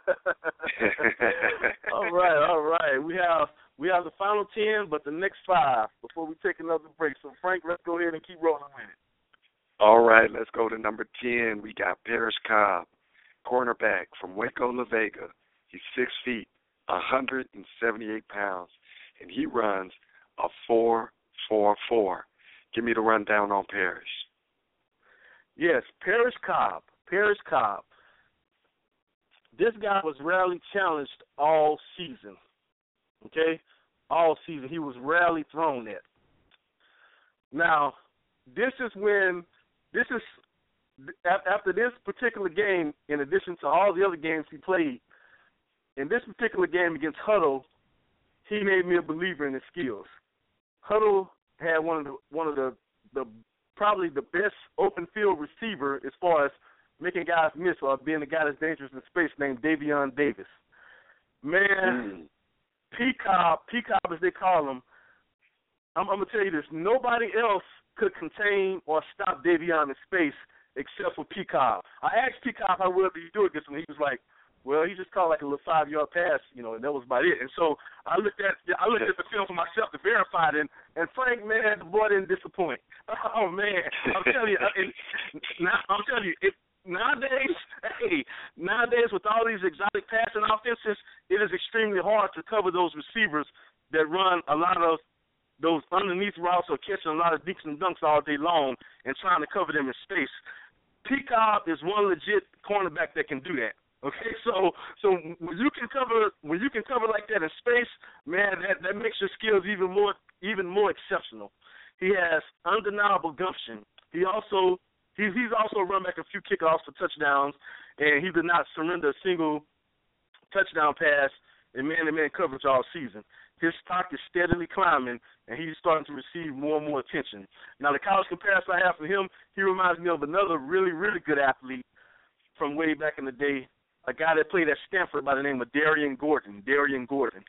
all right, all right. We have we have the final ten, but the next five before we take another break. So, Frank, let's go ahead and keep rolling with it. All right, let's go to number ten. We got Parrish Cobb, cornerback from Waco, La Vega. He's six feet, one hundred seventy-eight pounds, and he runs a four four four. Give me the rundown on Parrish. Yes, Parrish Cobb. Parrish Cobb. This guy was rarely challenged all season. Okay? All season. He was rarely thrown at. Now, this is when, this is, after this particular game, in addition to all the other games he played, in this particular game against Huddle, he made me a believer in his skills. Huddle had one of the, one of the, the probably the best open field receiver as far as making guys miss or being a guy that's dangerous in space named Davion Davis. Man, mm. P-Cobb, P-Cobb as they call him, I'm, I'm going to tell you this, nobody else could contain or stop Davion in space except for P-Cobb. I asked P-Cobb how well did he do it against him. He was like, well, he just called like a little five-yard pass, you know, and that was about it. And so I looked at I looked at the film for myself to verify it, and, and Frank, man, the boy didn't disappoint. Oh man, I'm telling you, it, now, I'm telling you, it, nowadays, hey, nowadays with all these exotic passing offenses, it is extremely hard to cover those receivers that run a lot of those underneath routes or catching a lot of dinks and dunks all day long and trying to cover them in space. P-Cobb is one legit cornerback that can do that. Okay, so so when you can cover when you can cover like that in space, man, that, that makes your skills even more even more exceptional. He has undeniable gumption. He also he, he's also run back a few kickoffs for touchdowns, and he did not surrender a single touchdown pass in man-to-man coverage all season. His stock is steadily climbing, and he's starting to receive more and more attention. Now, the college comparison I have for him, he reminds me of another really, really good athlete from way back in the day, a guy that played at Stanford by the name of Darian Gordon. Darian Gordon.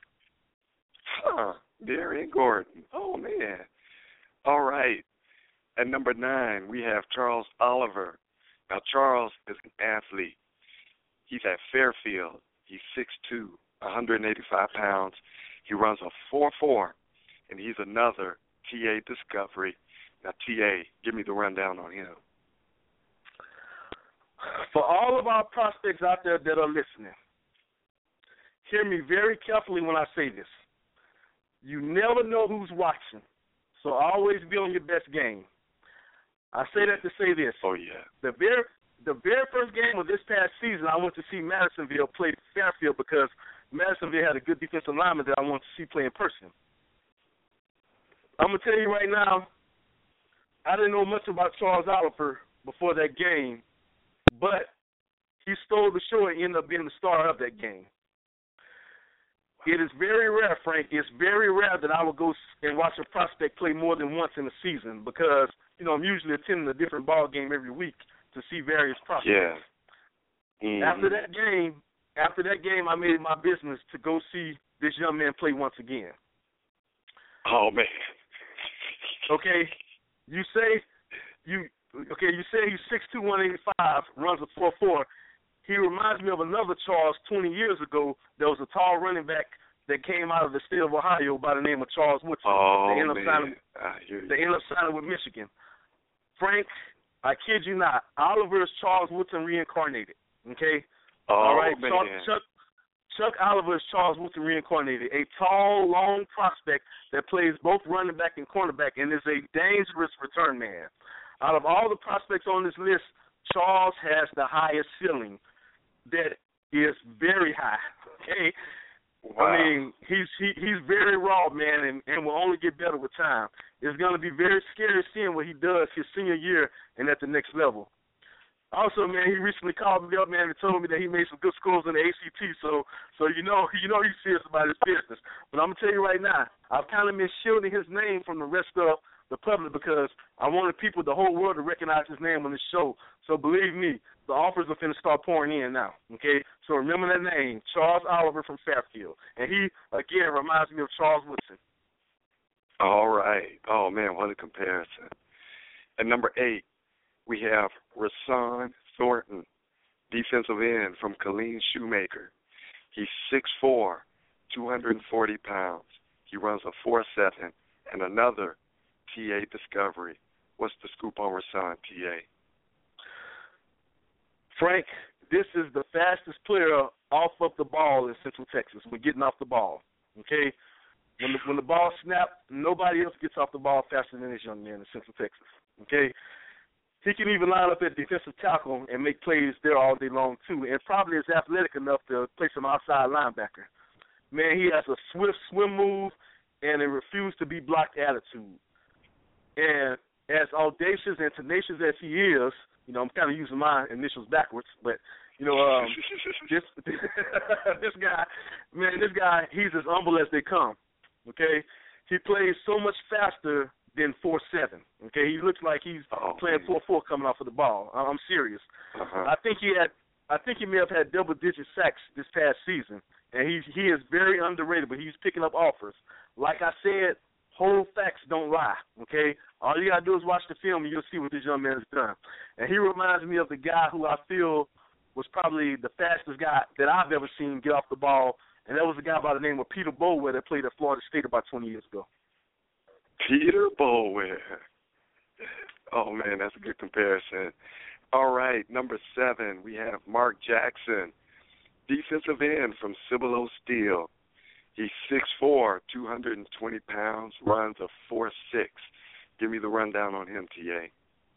Huh, Darian Gordon. Oh, man. All right. At number nine, we have Charles Oliver. Now, Charles is an athlete. He's at Fairfield. He's six two, one hundred eighty-five pounds. He runs a four four, and he's another T A discovery. Now, T A, give me the rundown on him. For all of our prospects out there that are listening, hear me very carefully when I say this. You never know who's watching, so always be on your best game. I say that to say this. Oh, yeah. The very, the very first game of this past season, I went to see Madisonville play Fairfield because Madisonville had a good defensive lineman that I wanted to see play in person. I'm going to tell you right now, I didn't know much about Charles Oliver before that game, but he stole the show and ended up being the star of that game. It is very rare, Frank, it's very rare that I will go and watch a prospect play more than once in a season because, you know, I'm usually attending a different ball game every week to see various prospects. Yeah. Mm-hmm. After that game, after that game, I made it my business to go see this young man play once again. Oh, man. Okay, you say you okay. You say he's six two, one eighty-five, runs a four four. He reminds me of another Charles twenty years ago. There was a tall running back that came out of the state of Ohio by the name of Charles Woodson. Oh, they ended up man. signing, I hear you. They ended up signing with Michigan. Frank, I kid you not, Oliver is Charles Woodson reincarnated. Okay? Oh, All right, man. Chuck, Chuck, Chuck Oliver is Charles Woodson reincarnated, a tall, long prospect that plays both running back and cornerback and is a dangerous return man. Out of all the prospects on this list, Charles has the highest ceiling. That is very high. Okay? Wow. I mean, he's he, he's very raw, man, and, and will only get better with time. It's going to be very scary seeing what he does his senior year and at the next level. Also, man, he recently called me up, man, and told me that he made some good scores in the A C T. So, so you know, you know, he's serious about his business. But I'm gonna tell you right now, I've kind of been shielding his name from the rest of the public because I wanted people, the whole world, to recognize his name on this show. So believe me, the offers are finna start pouring in now. Okay, so remember that name, Charles Oliver from Fairfield, and he again reminds me of Charles Woodson. All right. Oh man, what a comparison. At number eight, we have Rashawn Thornton, defensive end from Colleen Shoemaker. He's six foot four, two hundred forty pounds. He runs a four seven and another T A Discovery. What's the scoop on Rashawn, T A? Frank, this is the fastest player off of the ball in Central Texas. We're getting off the ball, okay? When the, when the ball snaps, nobody else gets off the ball faster than this young man in Central Texas, okay? He can even line up at defensive tackle and make plays there all day long, too, and probably is athletic enough to play some outside linebacker. Man, he has a swift swim move and a refuse-to-be-blocked attitude. And as audacious and tenacious as he is, you know, I'm kind of using my initials backwards, but, you know, um, this this guy, man, this guy, he's as humble as they come, okay? He plays so much faster than four seven, okay? He looks like he's oh, playing four four coming off of the ball. I'm serious. Uh-huh. I think he had, I think he may have had double-digit sacks this past season, and he he is very underrated, but he's picking up offers. Like I said, whole facts don't lie, okay? All you got to do is watch the film, and you'll see what this young man has done. And he reminds me of the guy who I feel was probably the fastest guy that I've ever seen get off the ball, and that was a guy by the name of Peter Boulware that played at Florida State about twenty years ago. Peter Boulware. Oh, man, that's a good comparison. All right, number seven, we have Mark Jackson, defensive end from Cibolo Steel. He's six foot four, two hundred twenty pounds, runs a four six. Give me the rundown on him, T A.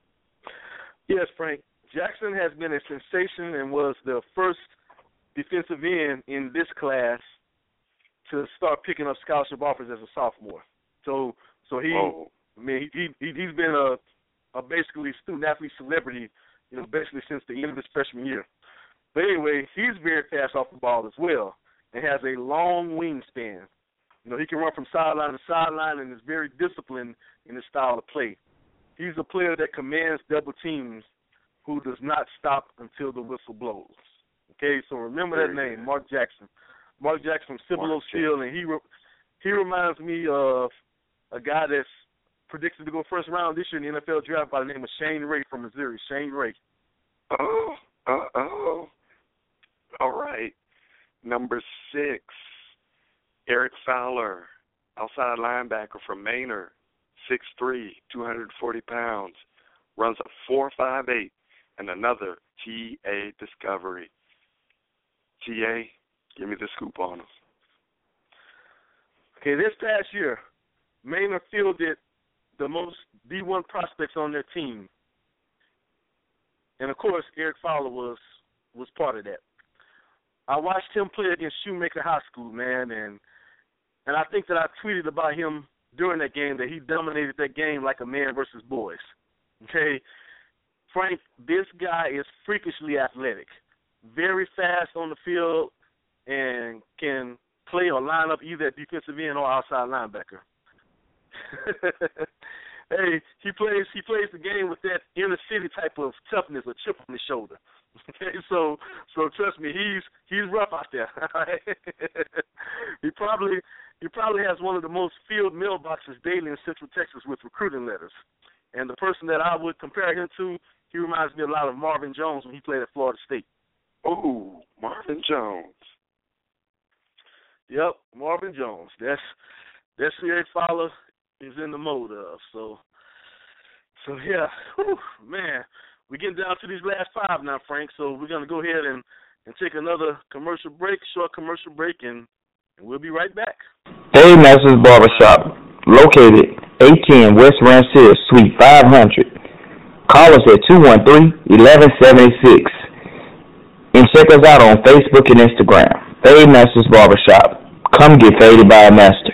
Yes, Frank. Jackson has been a sensation and was the first defensive end in this class to start picking up scholarship offers as a sophomore. So, so he, Whoa. I mean, he, he he's been a, a basically student athlete celebrity, you know, basically since the end of his freshman year. But anyway, he's very fast off the ball as well and has a long wingspan. You know, he can run from sideline to sideline and is very disciplined in his style of play. He's a player that commands double teams who does not stop until the whistle blows. Okay, so remember that Very name, good. Mark Jackson. Mark Jackson from Cibolo Mark Steel, and he re- he reminds me of a guy that's predicted to go first round this year in the N F L draft by the name of Shane Ray from Missouri. Shane Ray. Oh, uh-oh. All right. Number six, Eric Fowler, outside linebacker from Manor, six three, two hundred forty pounds, runs a four five eight, and another T A Discovery. T A, give me the scoop on him. Okay, this past year, Manor fielded the most D one prospects on their team. And, of course, Eric Fowler was was part of that. I watched him play against Shoemaker High School, man, and and I think that I tweeted about him during that game that he dominated that game like a man versus boys. Okay? Frank, this guy is freakishly athletic, very fast on the field, and can play or line up either at defensive end or outside linebacker. Hey, he plays he plays the game with that inner city type of toughness, a chip on his shoulder. Okay, so so trust me, he's he's rough out there. he probably he probably has one of the most filled mailboxes daily in Central Texas with recruiting letters. And the person that I would compare him to, he reminds me a lot of Marvin Jones when he played at Florida State. Oh, Marvin Jones. Yep, Marvin Jones. That's that's who Eric Fowler is in the mode of. So So, yeah, whew, man, we're getting down to these last five now, Frank. So we're going to go ahead and, and take another commercial break, short commercial break, and, and we'll be right back. Dave Masters Barbershop, located eight ten West Rancier, Suite five hundred. Call us at two one three, one one seven six. And check us out on Facebook and Instagram. Dave Masters Barbershop. Come get faded by a master.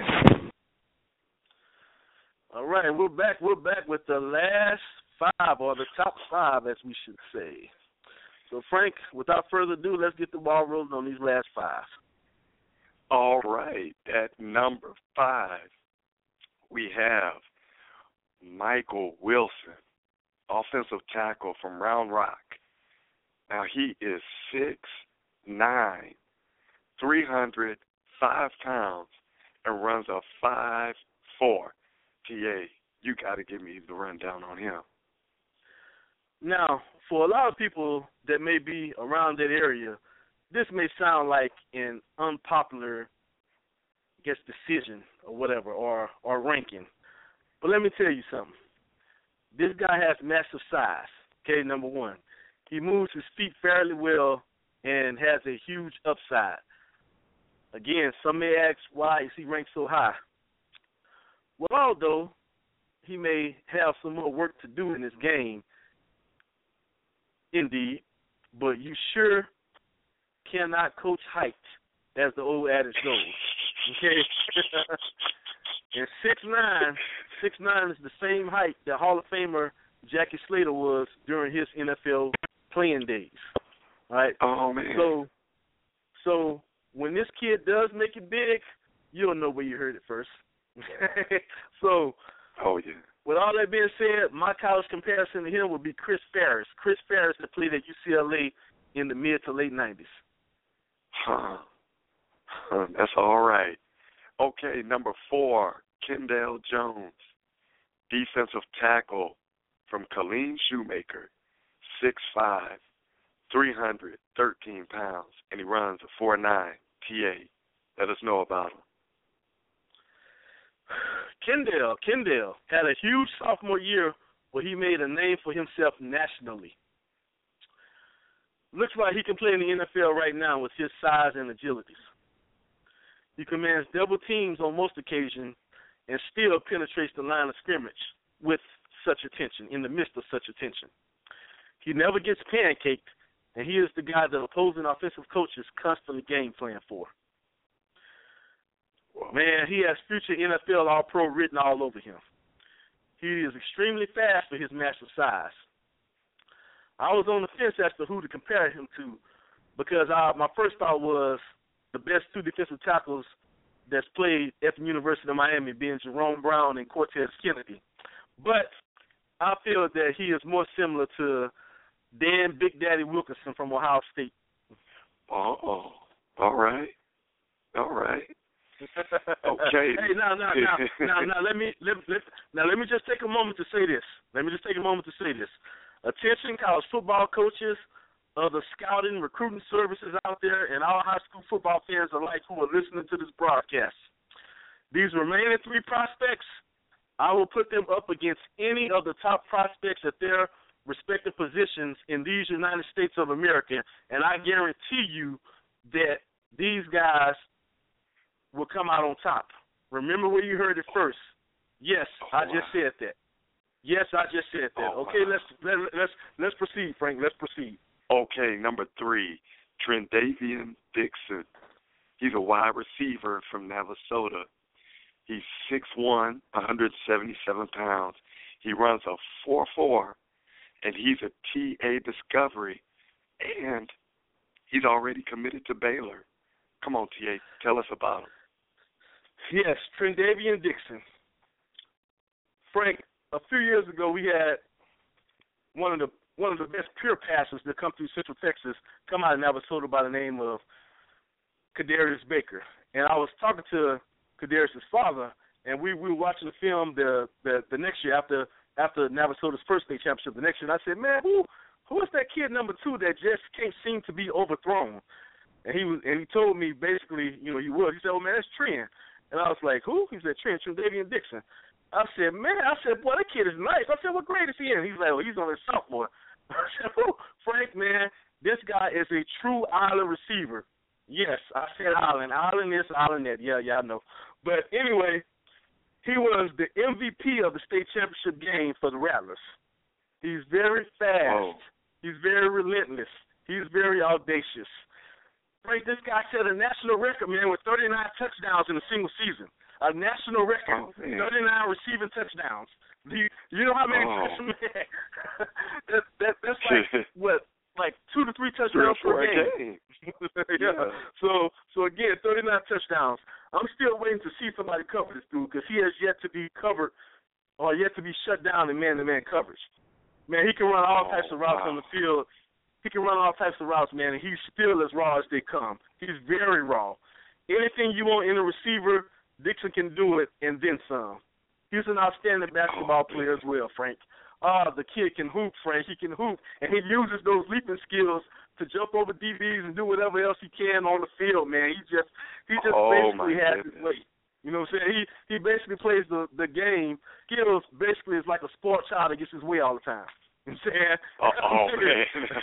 All right, we're back. We're back with the last five, or the top five, as we should say. So, Frank, without further ado, let's get the ball rolling on these last five. All right, at number five, we have Michael Wilson, offensive tackle from Round Rock. Now, he is six nine, three hundred five pounds, and runs a five four. T A, you got to give me the rundown on him. Now, for a lot of people that may be around that area, this may sound like an unpopular, I guess, decision or whatever, or, or ranking. But let me tell you something. This guy has massive size, okay, number one. He moves his feet fairly well and has a huge upside. Again, some may ask, why is he ranked so high? Well, although he may have some more work to do in this game, indeed, but you sure cannot coach height, as the old adage goes. Okay? And six nine, six nine is the same height that Hall of Famer Jackie Slater was during his N F L playing days. All right? Oh, man. So, so when this kid does make it big, you'll know where you heard it first. So, oh, yeah. With all that being said, my college comparison to him would be Chris Ferris. Chris Ferris that played at U C L A in the mid to late nineties. Huh. huh. That's all right. Okay, number four, Kendall Jones, defensive tackle from Colleen Shoemaker, six five, three hundred thirteen pounds, and he runs a four nine. T A, let us know about him. Kendall, Kendall had a huge sophomore year where he made a name for himself nationally. Looks like he can play in the N F L right now with his size and agilities. He commands double teams on most occasions and still penetrates the line of scrimmage with such attention, in the midst of such attention. He never gets pancaked, and he is the guy that opposing offensive coaches constantly game plan for. Man, he has future N F L All-Pro written all over him. He is extremely fast for his massive size. I was on the fence as to who to compare him to because I, my first thought was the best two defensive tackles that's played at the University of Miami being Jerome Brown and Cortez Kennedy. But I feel that he is more similar to Dan Big Daddy Wilkinson from Ohio State. Oh, all right. All right. Okay. Hey, now, now, now, now, now, let me let, let, now let me just take a moment to say this. Let me just take a moment to say this. Attention, college football coaches, other scouting, recruiting services out there, and all high school football fans alike who are listening to this broadcast. These remaining three prospects, I will put them up against any of the top prospects at their respective positions in these United States of America, and I guarantee you that these guys will come out on top. Remember where you heard it first. Yes, oh, I just wow. said that. Yes, I just said that. Oh, okay, wow. let's let, let's let's proceed, Frank. Let's proceed. Okay, number three, Trendavian Dixon. He's a wide receiver from Navasota. He's six one, one hundred seventy-seven pounds. He runs a four four, and he's a T A discovery, and he's already committed to Baylor. Come on, T A, tell us about him. Yes, Trendavian Dixon. Frank, a few years ago we had one of the one of the best pure passers that come through Central Texas come out of Navasota by the name of Kadarius Baker. And I was talking to Kadarius' father, and we, we were watching the film the, the the next year after after Navasota's first state championship. The next year, and I said, man, who who is that kid number two that just can't seem to be overthrown? And he was and he told me basically, you know, he was. He said, oh man, that's Trent. And I was like, who? He said, Trent, Trendavian Dixon. I said, man, I said, boy, that kid is nice. I said, what grade is he in? He's like, well, he's only a sophomore. I said, oh, Frank, man, this guy is a true island receiver. Yes, I said island. Island this, island that. Yeah, yeah, I know. But anyway, he was the M V P of the state championship game for the Rattlers. He's very fast. Whoa. He's very relentless. He's very audacious. Frank, this guy set a national record, man, with thirty-nine touchdowns in a single season. A national record, oh, thirty-nine receiving touchdowns. Do you, you know how many oh. touchdowns? that, that, that's like, what, like two to three touchdowns per game. game. yeah. yeah. So, so again, thirty-nine touchdowns. I'm still waiting to see somebody cover this dude because he has yet to be covered or yet to be shut down in man-to-man coverage. Man, he can run all oh, types of routes wow. on the field. He can run all types of routes, man, and he's still as raw as they come. He's very raw. Anything you want in a receiver, Dixon can do it, and then some. He's an outstanding basketball oh, player as well, Frank. Ah, the kid can hoop, Frank. He can hoop, and he uses those leaping skills to jump over D Bs and do whatever else he can on the field, man. He just he just oh, basically has goodness. his way. You know what I'm saying? He he basically plays the, the game. Skills basically is like a sport child that gets his way all the time. You know what I'm saying? Oh, oh man.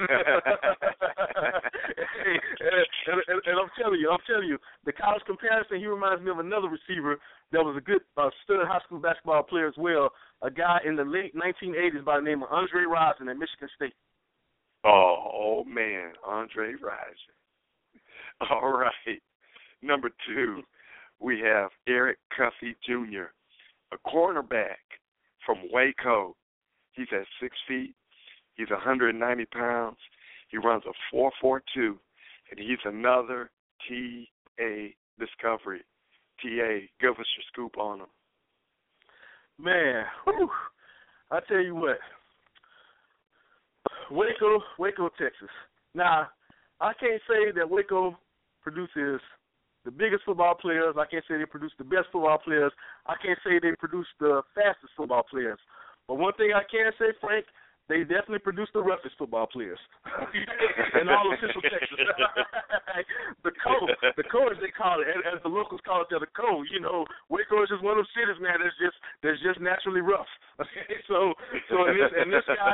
hey, and, and, and, and I'm telling you, I'm telling you, the college comparison, he reminds me of another receiver that was a good uh, stud high school basketball player as well, a guy in the late nineteen eighties by the name of Andre Rison at Michigan State. Oh, oh man, Andre Rison. All right. Number two, we have Eric Cuffey Junior, a cornerback from Waco. He's at six feet. He's one hundred ninety pounds. He runs a four four two, and he's another T A discovery. T A, give us your scoop on him. Man, whew, I tell you what, Waco, Waco, Texas. Now, I can't say that Waco produces the biggest football players. I can't say they produce the best football players. I can't say they produce the fastest football players. But one thing I can say, Frank, they definitely produce the roughest football players in all of Central Texas. the code, the code as they call it, as the locals call it, the code. You know, Waco is just one of those cities, man. That's just that's just naturally rough. Okay, so so and this, and this guy,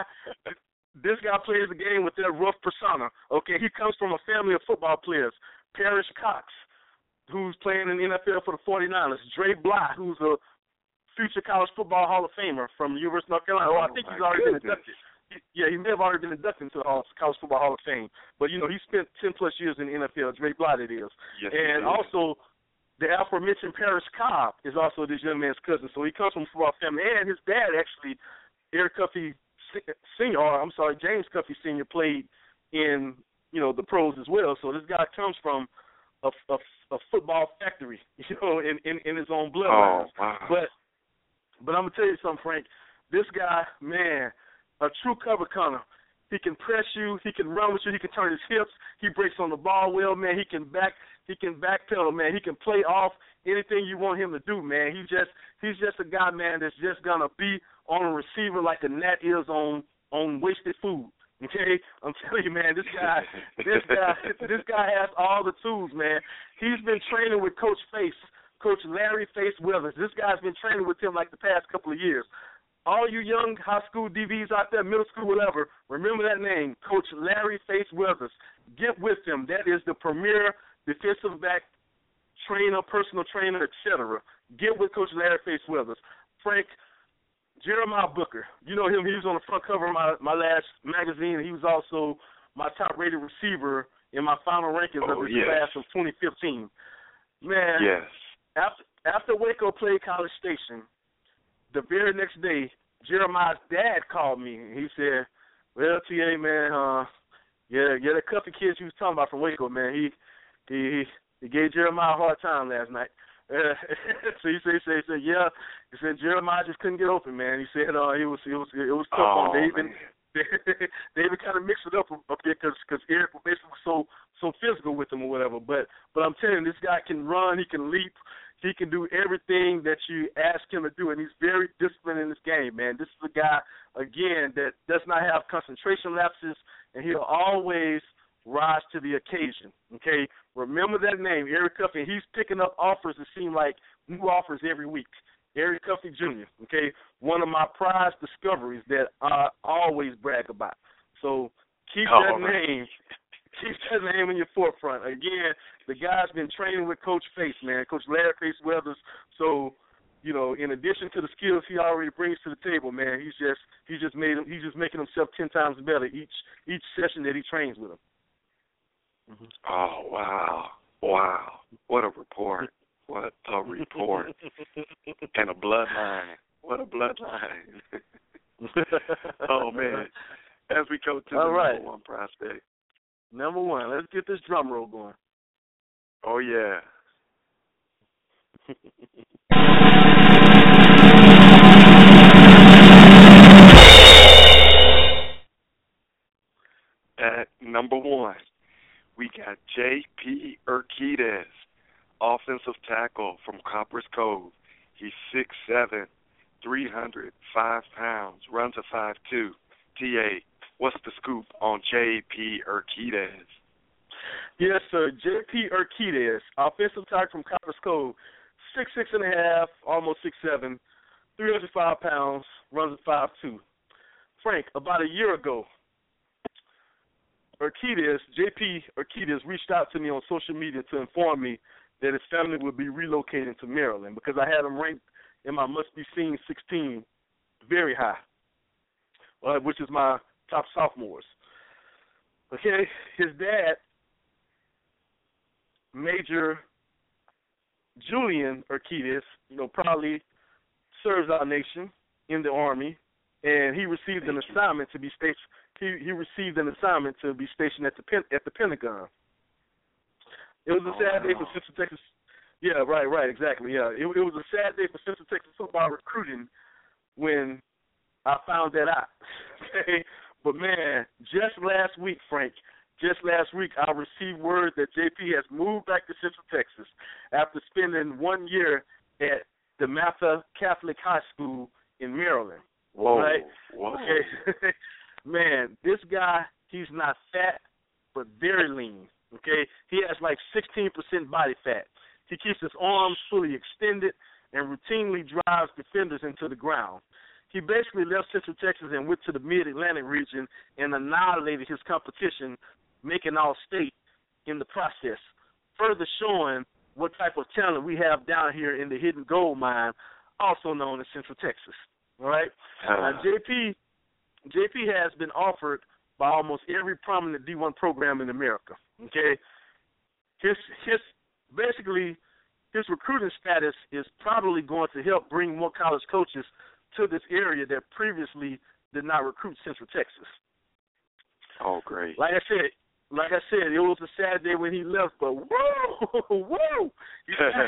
this guy plays the game with that rough persona. Okay, he comes from a family of football players. Parrish Cox, who's playing in the N F L for the forty-niners. Dre Bly, who's a future college football Hall of Famer from the University of North Carolina. Oh, I think he's already goodness. been inducted. Yeah, he may have already been inducted into the College Football Hall of Fame. But, you know, he spent ten plus years in the N F L. Dre Bly, it is. Yes, and also, the aforementioned Parrish Cobb is also this young man's cousin. So he comes from a football family. And his dad, actually, Eric Cuffey Senior, or I'm sorry, James Cuffey Senior, played in, you know, the pros as well. So this guy comes from a, a, a football factory, you know, in, in, in his own bloodline. Oh, wow. But But I'm going to tell you something, Frank. This guy, man, a true cover corner. He can press you. He can run with you. He can turn his hips. He breaks on the ball well, man. He can back He can backpedal, man. He can play off anything you want him to do, man. He's just he's just a guy, man, that's just going to be on a receiver like a gnat is on, on wasted food. Okay? I'm telling you, man, this guy, this guy, this guy has all the tools, man. He's been training with Coach Face. Coach Larry Face Weathers. This guy's been training with him like the past couple of years. All you young high school D Bs out there, middle school, whatever, remember that name, Coach Larry Face Weathers. Get with him. That is the premier defensive back trainer, personal trainer, et cetera. Get with Coach Larry Face Weathers. Frank, Jeremiah Booker, you know him. He was on the front cover of my, my last magazine. He was also my top-rated receiver in my final rankings oh, of this yes. class of twenty fifteen. Man, yes. After after Waco played College Station, the very next day, Jeremiah's dad called me. And he said, "Well, T A, man, uh, yeah, yeah, the Cuffey kids you was talking about from Waco, man, he he he gave Jeremiah a hard time last night." Uh, so he said, he said, he said, yeah, he said Jeremiah just couldn't get open, man. He said, uh, he was, it was, it was tough oh, on David. They even kind of mixed it up up there because because Eric was basically so so physical with him or whatever. But but I'm telling you, this guy can run, he can leap, he can do everything that you ask him to do, and he's very disciplined in this game, man. This is a guy again that does not have concentration lapses, and he'll always rise to the occasion. Okay, remember that name, Eric Cuffey. He's picking up offers that seem like new offers every week. Eric Cuffey Junior, okay, one of my prized discoveries that I always brag about. So keep oh, that right. name, keep that name in your forefront. Again, the guy's been training with Coach Face, man, Coach Larry Face Weathers. So, you know, in addition to the skills he already brings to the table, man, he's just he's just made him, he's just making himself ten times better each each session that he trains with him. Mm-hmm. Oh wow, wow! What a report! What a report! And a bloodline. What a bloodline! Oh man! As we go to All the right. number one prospect. Number one. Let's get this drum roll going. Oh yeah. At number one, we got J P Urquidez, offensive tackle from Coppers Cove. He's six seven, three hundred five pounds, runs a five two. T A, what's the scoop on J P Urquidez? Yes, sir. J P Urquidez, offensive tackle from Coppers Cove, six six and a half, almost six seven, three hundred five pounds, runs a five two. Frank, about a year ago, Urquidez, J P Urquidez reached out to me on social media to inform me that his family would be relocating to Maryland because I had him ranked in my must-be-seen sixteen very high, uh, which is my top sophomores. Okay, his dad, Major Julian Urquidez, you know, probably serves our nation in the Army, and he received an assignment to be stationed. He, he received an assignment to be stationed at the Pen, at the Pentagon. It was a sad day for Central Texas. Yeah, right, right, exactly. Yeah, it, it was a sad day for Central Texas football recruiting when I found that out. Okay, but man, just last week, Frank, just last week, I received word that J P has moved back to Central Texas after spending one year at the Mather Catholic High School in Maryland. Whoa, right? whoa. Okay. Man, this guy, he's not fat, but very lean, okay? He has like sixteen percent body fat. He keeps his arms fully extended and routinely drives defenders into the ground. He basically left Central Texas and went to the Mid-Atlantic region and annihilated his competition, making all-state in the process, further showing what type of talent we have down here in the hidden gold mine, also known as Central Texas, all right? Uh, now, J P... J P has been offered by almost every prominent D one program in America. Okay, his his basically his recruiting status is probably going to help bring more college coaches to this area that previously did not recruit Central Texas. Oh, great! Like I said, like I said, it was a sad day when he left, but whoa, whoa, he's back.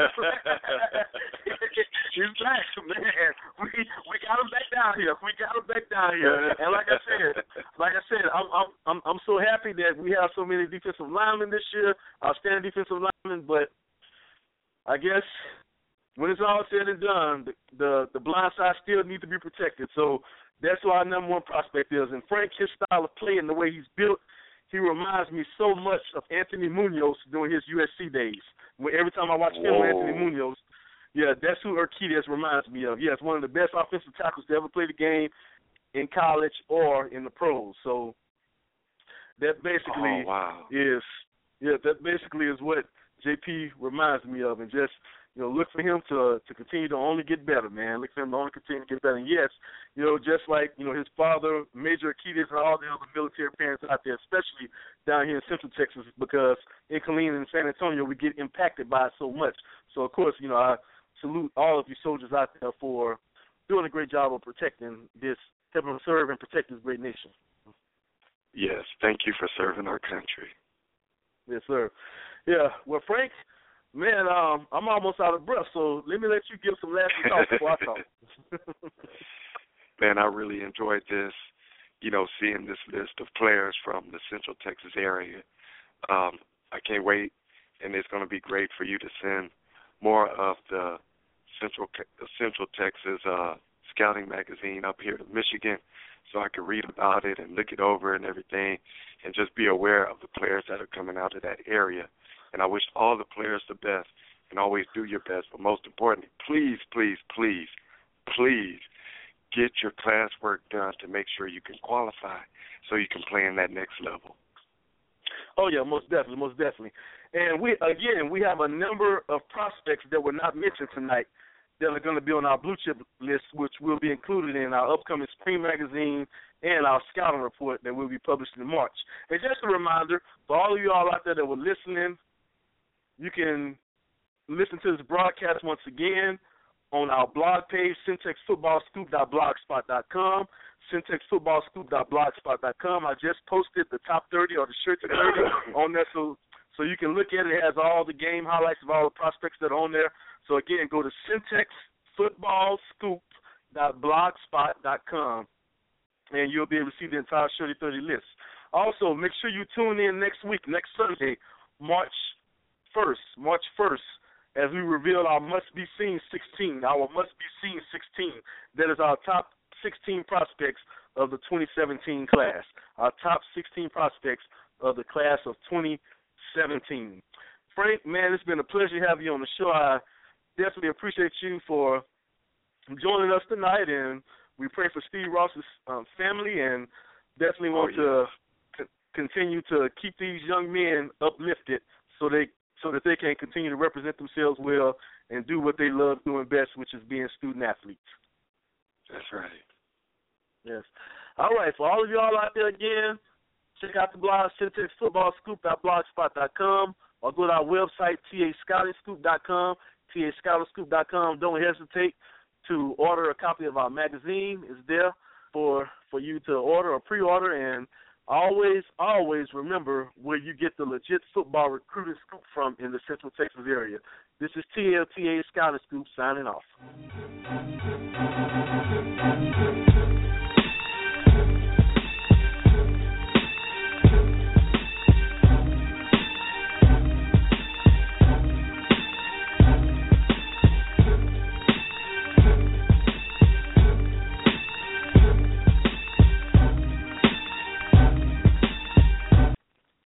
He's back, man. We we got him back down here. We got him back down here. And like I said, like I said, I'm I'm I'm I'm so happy that we have so many defensive linemen this year, outstanding defensive linemen. But I guess when it's all said and done, the the, the blind side still need to be protected. So that's why our number one prospect is. And Frank, his style of play and the way he's built, he reminds me so much of Anthony Munoz during his U S C days. When every time I watch film with Anthony Munoz, yeah, that's who Urquidez reminds me of. Yes, one of the best offensive tackles to ever play the game in college or in the pros. So that basically oh, wow. is yeah, that basically is what J P reminds me of, and just you know, look for him to to continue to only get better, man. Look for him to only continue to get better. And yes, you know, just like, you know, his father, Major Urquidez, and all the other military parents out there, especially down here in Central Texas, because in Killeen and San Antonio, we get impacted by it so much. So, of course, you know, I salute all of you soldiers out there for doing a great job of protecting this, helping to serve and protect this great nation. Yes, thank you for serving our country. Yes, sir. Yeah, well, Frank, man, um, I'm almost out of breath, so let me let you give some last thoughts before I talk. Man, I really enjoyed this, you know, seeing this list of players from the Central Texas area. Um, I can't wait, and it's going to be great for you to send more of the Central Central Texas uh, scouting magazine up here to Michigan so I can read about it and look it over and everything and just be aware of the players that are coming out of that area. And I wish all the players the best and always do your best. But most importantly, please, please, please, please get your classwork done to make sure you can qualify so you can play in that next level. Oh, yeah, most definitely, most definitely. And, we again, we have a number of prospects that were not mentioned tonight that are going to be on our blue chip list, which will be included in our upcoming spring magazine and our scouting report that will be published in March. And just a reminder, for all of you all out there that were listening, you can listen to this broadcast once again on our blog page, syntex football scoop dot blogspot dot com, syntex football scoop dot blogspot dot com. I just posted the top thirty or the shirts of thirty on there, so so you can look at it. It has all the game highlights of all the prospects that are on there. So, again, go to syntex football scoop dot blogspot dot com, and you'll be able to see the entire Shirty thirty list. Also, make sure you tune in next week, next Sunday, March first, March first, as we reveal our must-be-seen sixteen, our must-be-seen sixteen. That is our top sixteen prospects of the twenty seventeen class, our top sixteen prospects of the class of twenty seventeen. Frank, man, it's been a pleasure having you on the show. I definitely appreciate you for joining us tonight, and we pray for Steve Ross's um, family, and definitely want oh, yeah. to c- continue to keep these young men uplifted so they so that they can continue to represent themselves well and do what they love doing best, which is being student athletes. That's right. Yes. All right, for all of y'all out there again, check out the blog, syntex football scoop dot blogspot dot com, or go to our website, t a scouting scoop dot com, t a scouting scoop dot com. Don't hesitate to order a copy of our magazine. It's there for, for you to order or pre-order, and always, always remember where you get the legit football recruiting scoop from in the Central Texas area. This is T L T A Scouting Scoop signing off.